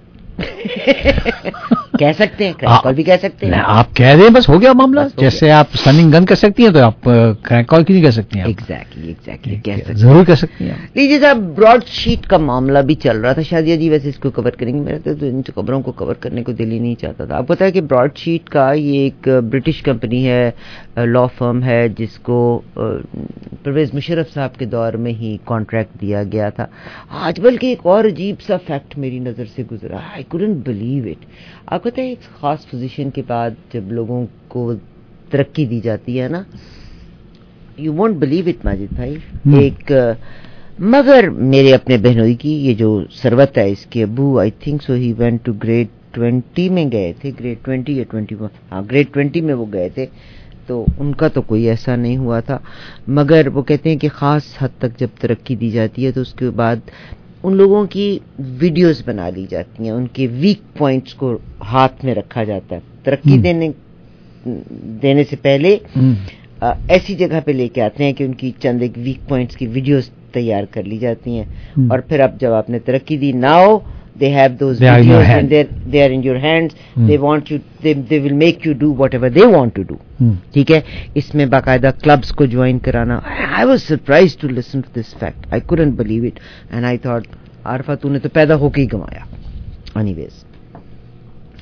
کہہ سکتے ہیں, کرینک کال بھی کہہ سکتے ہیں. آپ کہہ دیں, بس ہو گیا معاملہ. جیسے آپ سٹننگ گن کر سکتی ہیں, تو آپ کرینک کال کی نہیں کہہ سکتی ہیں. ایگزیکٹلی ضرور کہہ سکتی ہیں. لیجیے صاحب, براڈ شیٹ کا معاملہ بھی چل رہا تھا. شازیہ جی ویسے اس کو کور کریں گے, میرا تو ان خبروں کو کور کرنے کو دل ہی نہیں چاہتا تھا. آپ پتا ہے کہ براڈ شیٹ کا یہ ایک برٹش کمپنی ہے, لا فرم ہے, جس کو پرویز مشرف صاحب کے دور میں ہی کانٹریکٹ دیا گیا تھا. آج بلکہ ایک اور عجیب سا فیکٹ میری نظر سے گزرا, آئی couldn't believe it. آپ کہتے ہیں ایک خاص پوزیشن کے بعد جب لوگوں کو ترقی دی جاتی ہے نا, you won't believe it Majid بھائی, ایک مگر میرے اپنے بہنوئی کی یہ جو ثروت ہے, اس کے ابو I think so he went to grade 20 میں گئے تھے, گریڈ 20 یا 21, ہاں گریڈ 20 میں وہ گئے تھے. تو ان کا تو کوئی ایسا نہیں ہوا تھا, مگر وہ کہتے ہیں کہ خاص حد تک جب ترقی دی جاتی ہے تو اس کے بعد ان لوگوں کی ویڈیوز بنا لی جاتی ہیں, ان کے ویک پوائنٹس کو ہاتھ میں رکھا جاتا ہے. ترقی دینے سے پہلے ایسی جگہ پہ لے کے آتے ہیں کہ ان کی چند ایک ویک پوائنٹس کی ویڈیوز تیار کر لی جاتی ہیں, اور پھر اب جب آپ نے ترقی دی, now they have those videos and they are in your hands. They want you, they will make you do whatever they want to do. ٹھیک ہے, اس میں باقاعدہ کلبس کو جوائن کرانا. I was surprised to listen to this fact. I couldn't believe it and I thought, Arifa تو نے تو پیدا ہو کے ہی گنوایا. Anyways,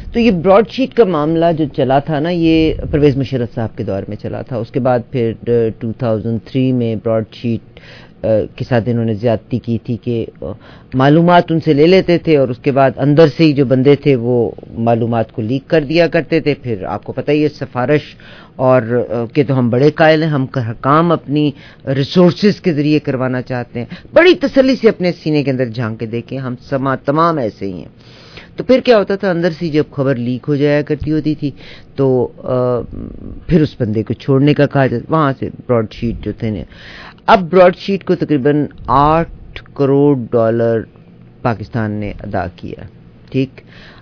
تو یہ براڈ شیٹ کا معاملہ جو چلا تھا نا، یہ پرویز مشرف صاحب کے دور میں چلا تھا. اس کے بعد پھر 2003 میں براڈ شیٹ کے ساتھ انہوں نے زیادتی کی تھی کہ معلومات ان سے لے لیتے تھے اور اس کے بعد اندر سے ہی جو بندے تھے وہ معلومات کو لیک کر دیا کرتے تھے. پھر آپ کو پتہ ہی ہے سفارش اور کہ تو ہم بڑے قائل ہیں، ہم کام اپنی ریسورسز کے ذریعے کروانا چاہتے ہیں. بڑی تسلی سے اپنے سینے کے اندر جھانک کے دیکھیں، ہم تمام ایسے ہی ہیں. تو پھر کیا ہوتا تھا، اندر سے جب خبر لیک ہو جایا کرتی ہوتی تھی تو پھر اس بندے کو چھوڑنے کا کہا جاتا، وہاں سے براڈ شیٹ جو تھے. اب براڈ شیٹ کو تقریباً $8 کروڑ پاکستان نے ادا کیا، ٹھیک.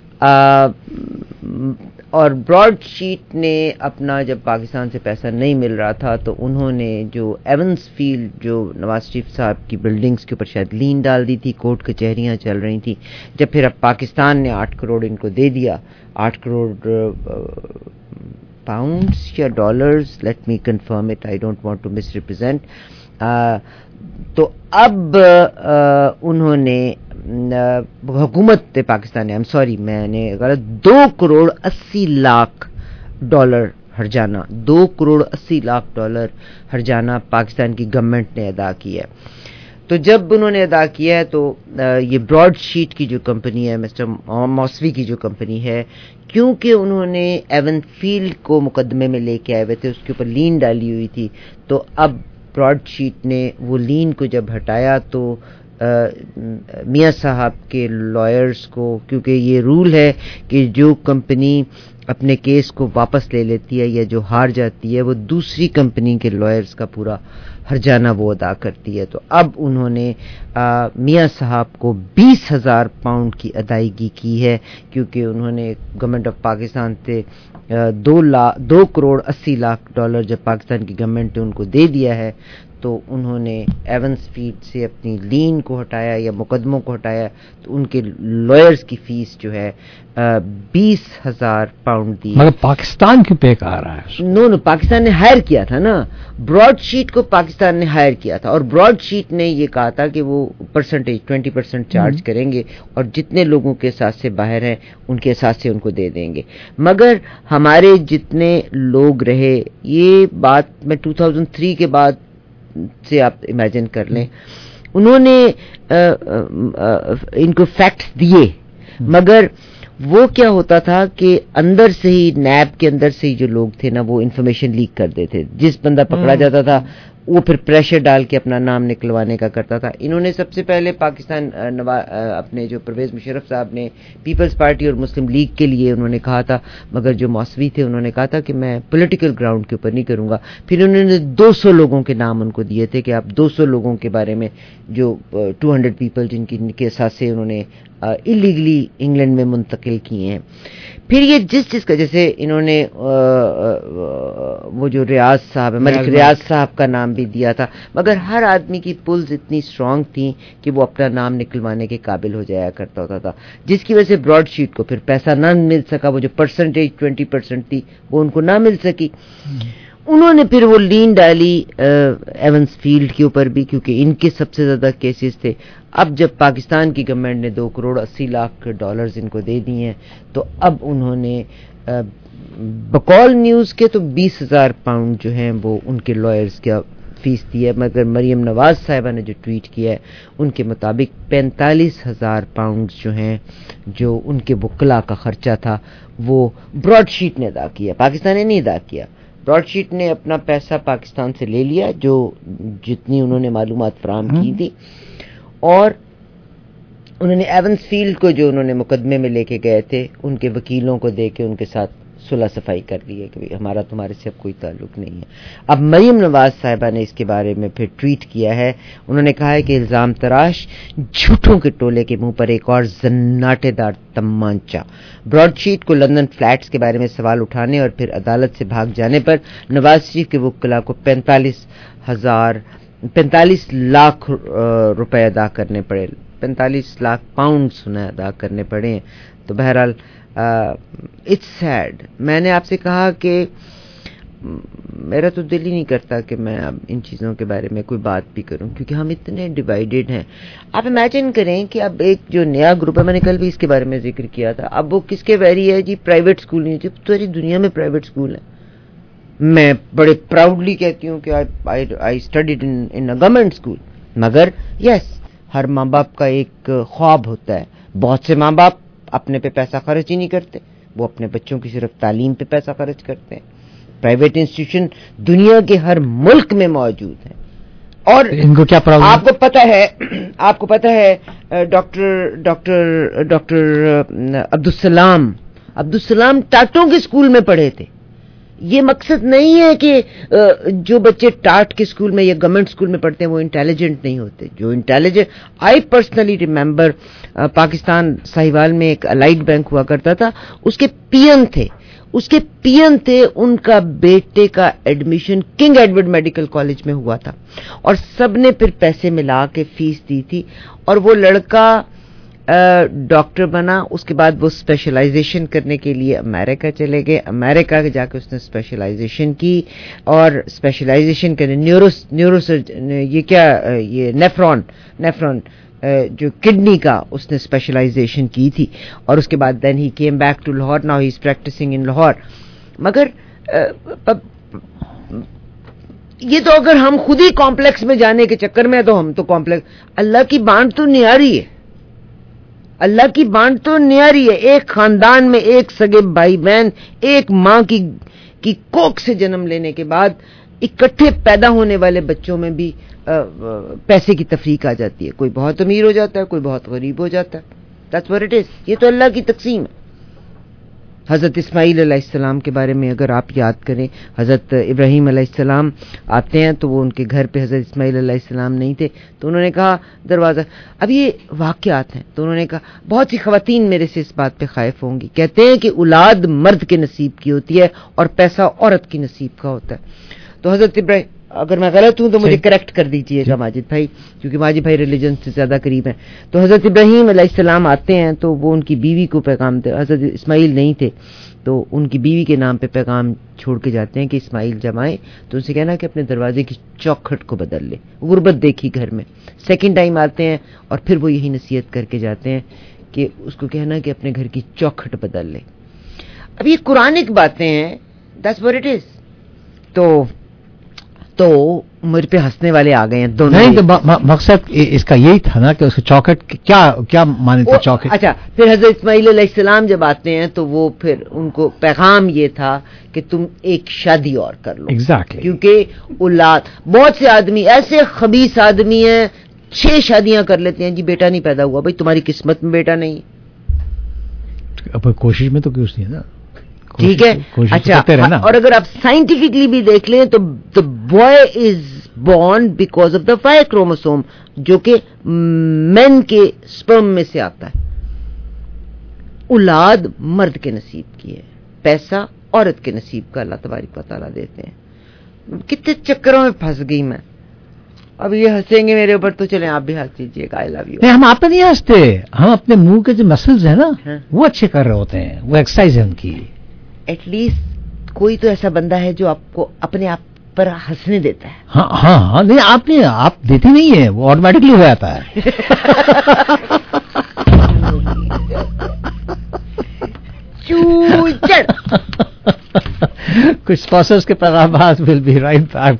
اور براڈ شیٹ نے اپنا جب پاکستان سے پیسہ نہیں مل رہا تھا تو انہوں نے جو ایونس فیلڈ جو نواز شریف صاحب کی بلڈنگز کے اوپر شاید لین ڈال دی تھی، کورٹ کچہریاں چل رہی تھیں. جب پھر اب پاکستان نے 8 کروڑ ان کو دے دیا، 8 کروڑ پاؤنڈز یا dollars, let me confirm it, I don't want to misrepresent. تو اب انہوں نے حکومت پاکستان نے میں نے غلط $2 کروڑ 80 لاکھ ہرجانہ، $2 کروڑ 80 لاکھ ہرجانہ پاکستان کی گورنمنٹ نے ادا کیا ہے. تو جب انہوں نے ادا کیا ہے تو یہ براڈ شیٹ کی جو کمپنی ہے، مسٹر موسوی کی جو کمپنی ہے، کیونکہ انہوں نے ایون فیلڈ کو مقدمے میں لے کے آئے ہوئے تھے، اس کے اوپر لین ڈالی ہوئی تھی، تو اب براڈ شیٹ نے وہ لین کو جب ہٹایا تو میاں صاحب کے لائرز کو، کیونکہ یہ رول ہے کہ جو کمپنی اپنے کیس کو واپس لے لیتی ہے یا جو ہار جاتی ہے وہ دوسری کمپنی کے لائرز کا پورا ہرجانہ وہ ادا کرتی ہے. تو اب انہوں نے میاں صاحب کو 20,000 پاؤنڈ کی ادائیگی کی ہے، کیونکہ انہوں نے گورنمنٹ آف پاکستان سے $2 کروڑ 80 لاکھ جب پاکستان کی گورنمنٹ نے ان کو دے دیا ہے تو انہوں نے ایونس فیلڈ سے اپنی لین کو ہٹایا یا مقدموں کو ہٹایا، تو ان کے لائرز کی فیس جو ہے 20,000 پاؤنڈ دی. مگر پاکستان کیوں پے کر رہا ہے؟ نو پاکستان نے ہائر کیا تھا نا، براڈ شیٹ کو پاکستان نے ہائر کیا تھا، اور براڈ شیٹ نے یہ کہا تھا کہ وہ پرسنٹیج 20% چارج کریں گے اور جتنے لوگوں کے ساتھ سے باہر ہیں ان کے ساتھ سے ان کو دے دیں گے. مگر ہمارے جتنے لوگ رہے، یہ بات میں 2003 کے بعد سے آپ امیجن کر لیں، انہوں نے ان کو فیکٹس دیے، مگر وہ کیا ہوتا تھا کہ اندر سے ہی نیب کے اندر سے ہی جو لوگ تھے نا وہ انفارمیشن لیک کر دیتے. جس بندہ پکڑا جاتا تھا وہ پھر پریشر ڈال کے اپنا نام نکلوانے کا کرتا تھا. انہوں نے سب سے پہلے پاکستان اپنے جو پرویز مشرف صاحب نے پیپلز پارٹی اور مسلم لیگ کے لیے انہوں نے کہا تھا، مگر جو موسوی تھے انہوں نے کہا تھا کہ میں پولیٹیکل گراؤنڈ کے اوپر نہیں کروں گا. پھر انہوں نے 200 لوگوں کے نام ان کو دیے تھے کہ آپ 200 لوگوں کے بارے میں جو 200 پیپل جن کے ساتھ سے انہوں نے اللیگلی انگلینڈ میں منتقل کیے ہیں. پھر یہ جس کا جیسے انہوں نے وہ جو ریاض صاحب ملک ریاض صاحب کا نام بھی دیا تھا، مگر ہر آدمی کی پلز اتنی اسٹرانگ تھیں کہ وہ اپنا نام نکلوانے کے قابل ہو جایا کرتا ہوتا تھا، جس کی وجہ سے براڈ شیٹ کو پھر پیسہ نہ مل سکا. وہ جو پرسنٹیج 20% تھی وہ ان کو نہ مل سکی. انہوں نے پھر وہ لین ڈالی ایونس فیلڈ کے اوپر بھی، کیونکہ ان کے سب سے زیادہ کیسز تھے. اب جب پاکستان کی گورنمنٹ نے $2 کروڑ 80 لاکھ ان کو دے دیے ہیں تو اب انہوں نے بقول نیوز کے تو 20,000 پاؤنڈ جو ہیں وہ ان کے لائرز کا فیس دی ہے، مگر مریم نواز صاحبہ نے جو ٹویٹ کیا ہے ان کے مطابق 45,000 پاؤنڈ جو ہیں جو ان کے وکلا کا خرچہ تھا وہ براڈ شیٹ نے ادا کیا، پاکستان نے نہیں ادا کیا. براڈ شیٹ نے اپنا پیسہ پاکستان سے لے لیا جو جتنی انہوں نے معلومات فراہم کی تھی، اور انہوں نے ایونس فیلڈ کو جو انہوں نے مقدمے میں لے کے گئے تھے ان کے وکیلوں کو دے کے ان کے ساتھ صلح صفائی کر لی ہے کہ ہمارا تمہارے سے اب کوئی تعلق نہیں ہے. اب مریم نواز صاحبہ نے اس کے بارے میں پھر ٹویٹ کیا ہے. انہوں نے کہا ہے کہ الزام تراش جھوٹوں کے ٹولے کے منہ پر ایک اور زناٹے دار تمانچہ. براڈ شیٹ کو لندن فلیٹس کے بارے میں سوال اٹھانے اور پھر عدالت سے بھاگ جانے پر نواز شریف کے وکلا کو 45 لاکھ روپے ادا کرنے پڑے، 45 لاکھ پاؤنڈ ادا کرنے پڑے ہیں. تو بہرحال اٹس سیڈ. میں نے آپ سے کہا کہ میرا تو دل ہی نہیں کرتا کہ میں اب ان چیزوں کے بارے میں کوئی بات بھی کروں، کیونکہ ہم اتنے ڈیوائیڈڈ ہیں. آپ امیجن کریں کہ اب ایک جو نیا گروپ ہے، میں نے کل بھی اس کے بارے میں ذکر کیا تھا، اب وہ کس کے ویری ہے جی؟ پرائیویٹ اسکول نہیں ہوتی. پوری دنیا میں پرائیویٹ اسکول ہے. میں بڑے پراؤڈلی کہتی ہوں کہ I studied in government school. مگر یس، ہر ماں باپ کا ایک خواب ہوتا ہے. بہت سے ماں باپ اپنے پہ پیسہ خرچ ہی نہیں کرتے، وہ اپنے بچوں کی صرف تعلیم پہ پیسہ خرچ کرتے ہیں. پرائیویٹ انسٹیٹیوشن دنیا کے ہر ملک میں موجود ہیں. اور ان کو کیا پرابلم؟ آپ کو پتہ ہے ڈاکٹر عبدالسلام ٹاٹوں کے اسکول میں پڑھے تھے. یہ مقصد نہیں ہے کہ جو بچے ٹاٹ کے اسکول میں یا گورنمنٹ اسکول میں پڑھتے ہیں وہ انٹیلیجنٹ نہیں ہوتے. جو intelligent, I personally remember Pakistan Sahiwal میں ایک الائڈ بینک ہوا کرتا تھا، اس کے پین تھے، ان کا بیٹے کا admission King Edward Medical College میں ہوا تھا، اور سب نے پھر پیسے ملا کے فیس دی تھی، اور وہ لڑکا ڈاکٹر بنا. اس کے بعد وہ اسپیشلائزیشن کرنے کے لیے امریکہ چلے گئے. امریکہ جا کے اس نے اسپیشلائزیشن کی، اور اسپیشلائزیشن کرنے یہ نیفرون جو کڈنی کا اس نے اسپیشلائزیشن کی تھی. اور اس کے بعد then he came back to Lahore. Now he is practising in Lahore. مگر یہ تو اگر ہم خود ہی کمپلیکس میں جانے کے چکر میں، تو ہم تو کمپلیکس، اللہ کی بانٹ تو نیاری ہے. اللہ کی بانٹ تو نیاری ہے. ایک خاندان میں ایک سگے بھائی بہن ایک ماں کی کوکھ سے جنم لینے کے بعد اکٹھے پیدا ہونے والے بچوں میں بھی پیسے کی تفریق آ جاتی ہے. کوئی بہت امیر ہو جاتا ہے، کوئی بہت غریب ہو جاتا ہے. That's what it is. یہ تو اللہ کی تقسیم ہے. حضرت اسماعیل علیہ السلام کے بارے میں اگر آپ یاد کریں، حضرت ابراہیم علیہ السلام آتے ہیں تو وہ ان کے گھر پہ حضرت اسماعیل علیہ السلام نہیں تھے، تو انہوں نے کہا دروازہ. اب یہ واقعات ہیں، تو انہوں نے کہا بہت سی خواتین میرے سے اس بات پہ خائف ہوں گی. کہتے ہیں کہ اولاد مرد کے نصیب کی ہوتی ہے اور پیسہ عورت کی نصیب کا ہوتا ہے. تو حضرت ابراہیم، اگر میں غلط ہوں تو مجھے کریکٹ کر دیجئے گا ماجد بھائی، کیونکہ ماجد بھائی ریلیجن سے زیادہ قریب ہیں. تو حضرت ابراہیم علیہ السلام آتے ہیں تو وہ ان کی بیوی کو پیغام دے. حضرت اسماعیل نہیں تھے تو ان کی بیوی کے نام پہ پیغام چھوڑ کے جاتے ہیں کہ اسماعیل جمائے تو ان سے کہنا کہ اپنے دروازے کی چوکھٹ کو بدل لے. غربت دیکھی گھر میں. سیکنڈ ٹائم آتے ہیں اور پھر وہ یہی نصیحت کر کے جاتے ہیں کہ اس کو کہنا کہ اپنے گھر کی چوکھٹ بدل لے. اب یہ قرآنک باتیں ہیں. That's what it is. تو مجھ پہ ہنسنے والے آ گئے ہیں دونوں. نہیں، تو مقصد اس کا یہی تھا نا کہ اس کو چوکھٹ کیا مانے تھے چوکھٹ. اچھا، پھر حضرت اسماعیل علیہ السلام جب آتے ہیں تو وہ پھر ان کو پیغام یہ تھا کہ تم ایک شادی اور کر لو. Exactly. کیونکہ اولاد، بہت سے آدمی ایسے خبیث آدمی ہیں 6 شادیاں کر لیتے ہیں. جی بیٹا نہیں پیدا ہوا. بھائی تمہاری قسمت میں بیٹا نہیں. اب کوشش میں تو کچھ نہیں نا. ٹھیک ہے. اچھا، اور اگر آپ سائنٹیفکلی بھی دیکھ لیں تو the boy is born because of the Y chromosome جو کہ مین کے سپرم میں سے آتا ہے. اولاد مرد کے نصیب کی ہے، پیسہ عورت کے نصیب کا اللہ تبارک و تعالیٰ دیتے ہیں. کتنے چکروں میں پھنس گئی میں. اب یہ ہنسیں گے میرے اوپر تو چلیں آپ بھی ہنس دیجیے گا. آئی لو یو. نہیں، ہم آپ پہ نہیں ہنستے، ہم اپنے منہ کے جو مسلز ہیں نا وہ اچھے کر رہے ہوتے ہیں، وہ ایکسرسائز ہے ان کی. ایٹ لیسٹ کوئی تو ایسا بندہ ہے جو آپ کو اپنے آپ پر ہنسنے دیتا ہے. ہاں نہیں، آپ دیتی نہیں ہے، وہ آٹومیٹکلی ہو جاتا ہے. کچھ اسپانسرز کے پیغامات will be right back.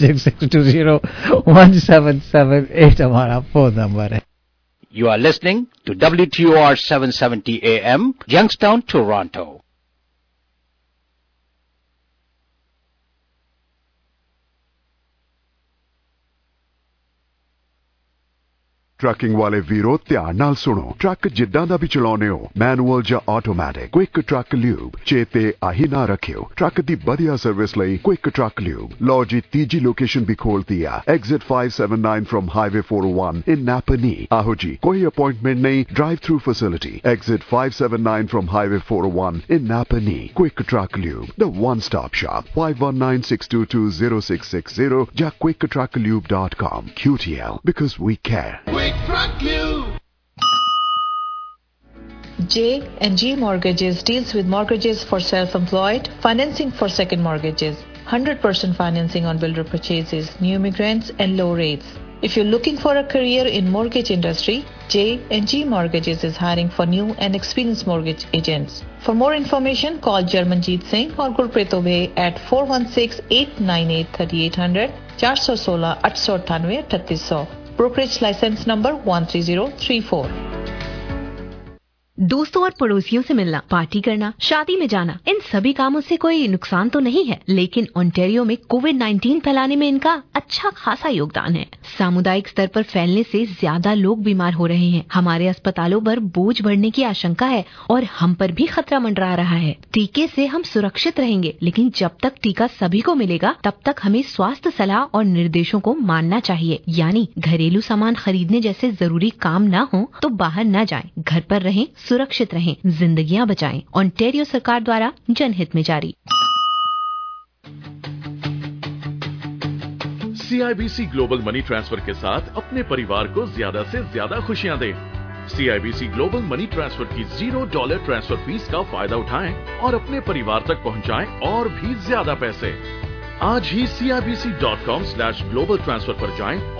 416-620-1778 ہمارا فون نمبر ہے. You are listening to WTOR 770 AM, Youngstown, Toronto. Trucking ਵਾਲੇ ਵੀਰੋ ਧਿਆਨ ਨਾਲ ਸੁਣੋ. ਟਰੱਕ ਜਿੱਦਾਂ ਦਾ ਵੀ ਚਲਾਉਨੇ ਹੋ, ਮੈਨੂਅਲ ਜਾਂ ਆਟੋਮੈਟਿਕ, ਕੁਇਕ ਟਰੱਕ ਲਿਊਬ ਚੇਤੇ ਆਹੀ ਨਾ ਰੱਖਿਓ. ਟਰੱਕ ਦੀ ਵਧੀਆ ਸਰਵਿਸ ਲਈ ਕੁਇਕ ਟਰੱਕ ਲਿਊਬ. ਲਓ ਜੀ ਤੀਜੀ ਲੋਕੇਸ਼ਨ ਵੀ ਖੋਲਤੀ ਆ, exit 579 from highway 401 in Napanee. ਆਹੋ ਜੀ, ਕੋਈ ਅਪਾਇੰਟਮੈਂਟ ਨਹੀਂ, drive through facility. Exit 579 from highway 401 in Napanee. Quick truck lube, the one stop shop. 5196220660 ਜਾਂ quicktrucklube.com. QTL, because we care. J&G Mortgages deals with mortgages for self-employed, financing for second mortgages, 100% financing on builder purchases, new immigrants and low rates. If you're looking for a career in mortgage industry, J&G Mortgages is hiring for new and experienced mortgage agents. For more information, call Jarmanjeet Singh or Gurpreet Obey at 416-898-3800, 416-898-3800. Brokerage license number 13034. दोस्तों और पड़ोसियों से मिलना, party करना, शादी में जाना, इन सभी कामों से कोई नुकसान तो नहीं है, लेकिन ओंटारियो में कोविड-19 फैलाने में इनका अच्छा खासा योगदान है। सामुदायिक स्तर पर फैलने से ज्यादा लोग बीमार हो रहे हैं। हमारे अस्पतालों पर बोझ बढ़ने की आशंका है और हम पर भी खतरा मंडरा रहा है। टीके से हम सुरक्षित रहेंगे, लेकिन जब तक टीका सभी को मिलेगा तब तक हमें स्वास्थ्य सलाह और निर्देशों को मानना चाहिए। यानी घरेलू सामान खरीदने जैसे जरूरी काम न हो तो बाहर न जाएं, घर पर रहें, सुरक्षित रहें, जिंदगियां बचाएं। ओंटारियो सरकार द्वारा जनहित में जारी। CIBC ग्लोबल मनी ट्रांसफर के साथ अपने परिवार को ज्यादा से ज्यादा खुशियां दें। CIBC ग्लोबल मनी ट्रांसफर की $0 ट्रांसफर फीस का फायदा उठाएं और अपने परिवार तक पहुंचाएं और भी ज्यादा पैसे। आज ही CIBC.com/global transfer पर जाएं